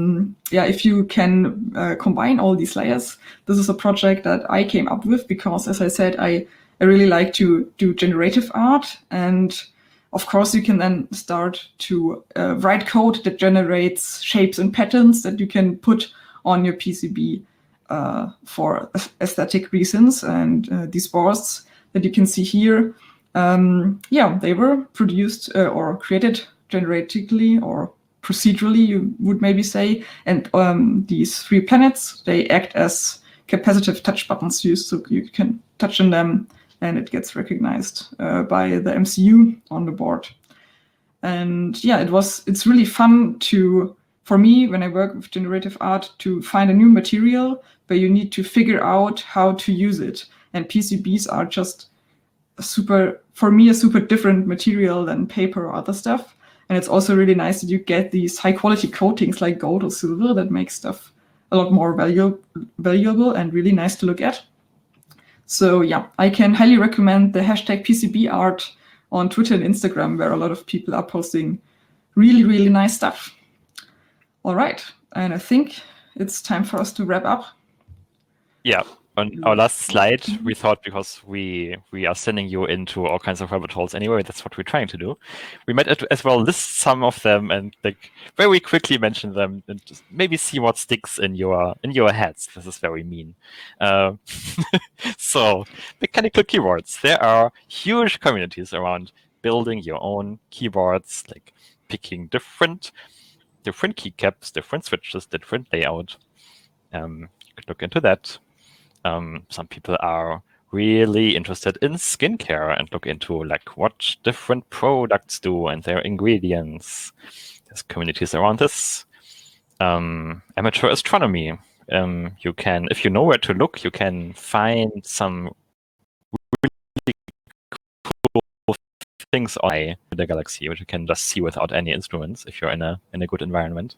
can combine all these layers, this is a project that I came up with because, as I said, I really like to do generative art. And of course, you can then start to write code that generates shapes and patterns that you can put on your PCB for aesthetic reasons. And these boards that you can see here, they were produced or created generatively or procedurally, you would maybe say. And these 3 planets, they act as capacitive touch buttons, so you can touch on them and it gets recognized by the MCU on the board. And it's really fun for me, when I work with generative art, to find a new material, but you need to figure out how to use it. And PCBs are just a super different material than paper or other stuff. And it's also really nice that you get these high quality coatings like gold or silver that make stuff a lot more valuable and really nice to look at. So I can highly recommend the hashtag PCBArt on Twitter and Instagram, where a lot of people are posting really, really nice stuff. All right. And I think it's time for us to wrap up. Yeah. On our last slide, we thought because we are sending you into all kinds of rabbit holes anyway, that's what we're trying to do. We might as well list some of them and like very quickly mention them and just maybe see what sticks in your heads. This is very mean. So mechanical keyboards. There are huge communities around building your own keyboards, like picking different keycaps, different switches, different layout. You could look into that. Some people are really interested in skincare and look into like what different products do and their ingredients. There's communities around this. Amateur astronomy. You can, if you know where to look, you can find some really cool things on the galaxy, which you can just see without any instruments if you're in a good environment.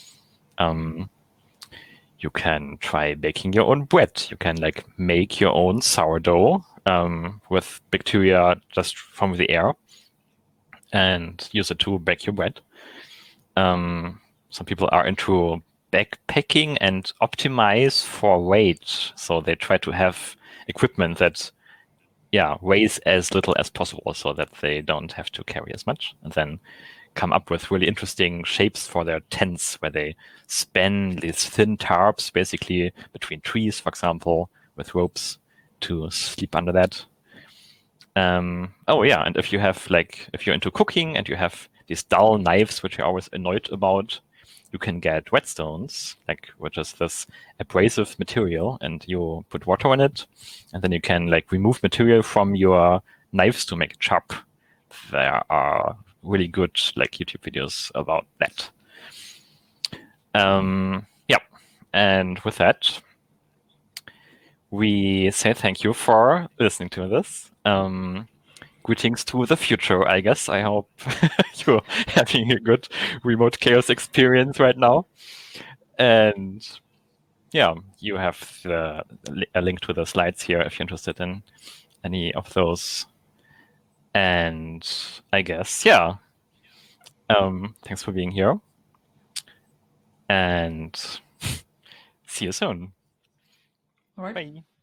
You can try baking your own bread. You can like make your own sourdough with bacteria just from the air and use it to bake your bread. Some people are into backpacking and optimize for weight. So they try to have equipment that weighs as little as possible so that they don't have to carry as much. And then come up with really interesting shapes for their tents where they span these thin tarps basically between trees, for example, with ropes to sleep under that. And if you have if you're into cooking and you have these dull knives, which you're always annoyed about, you can get whetstones, which is this abrasive material, and you put water on it, and then you can remove material from your knives to make it sharp. There are really good YouTube videos about that. And with that, we say thank you for listening to this. Greetings to the future, I guess. I hope you're having a good remote chaos experience right now. And you have a link to the slides here if you're interested in any of those. And I guess, thanks for being here. And see you soon. All right. Bye.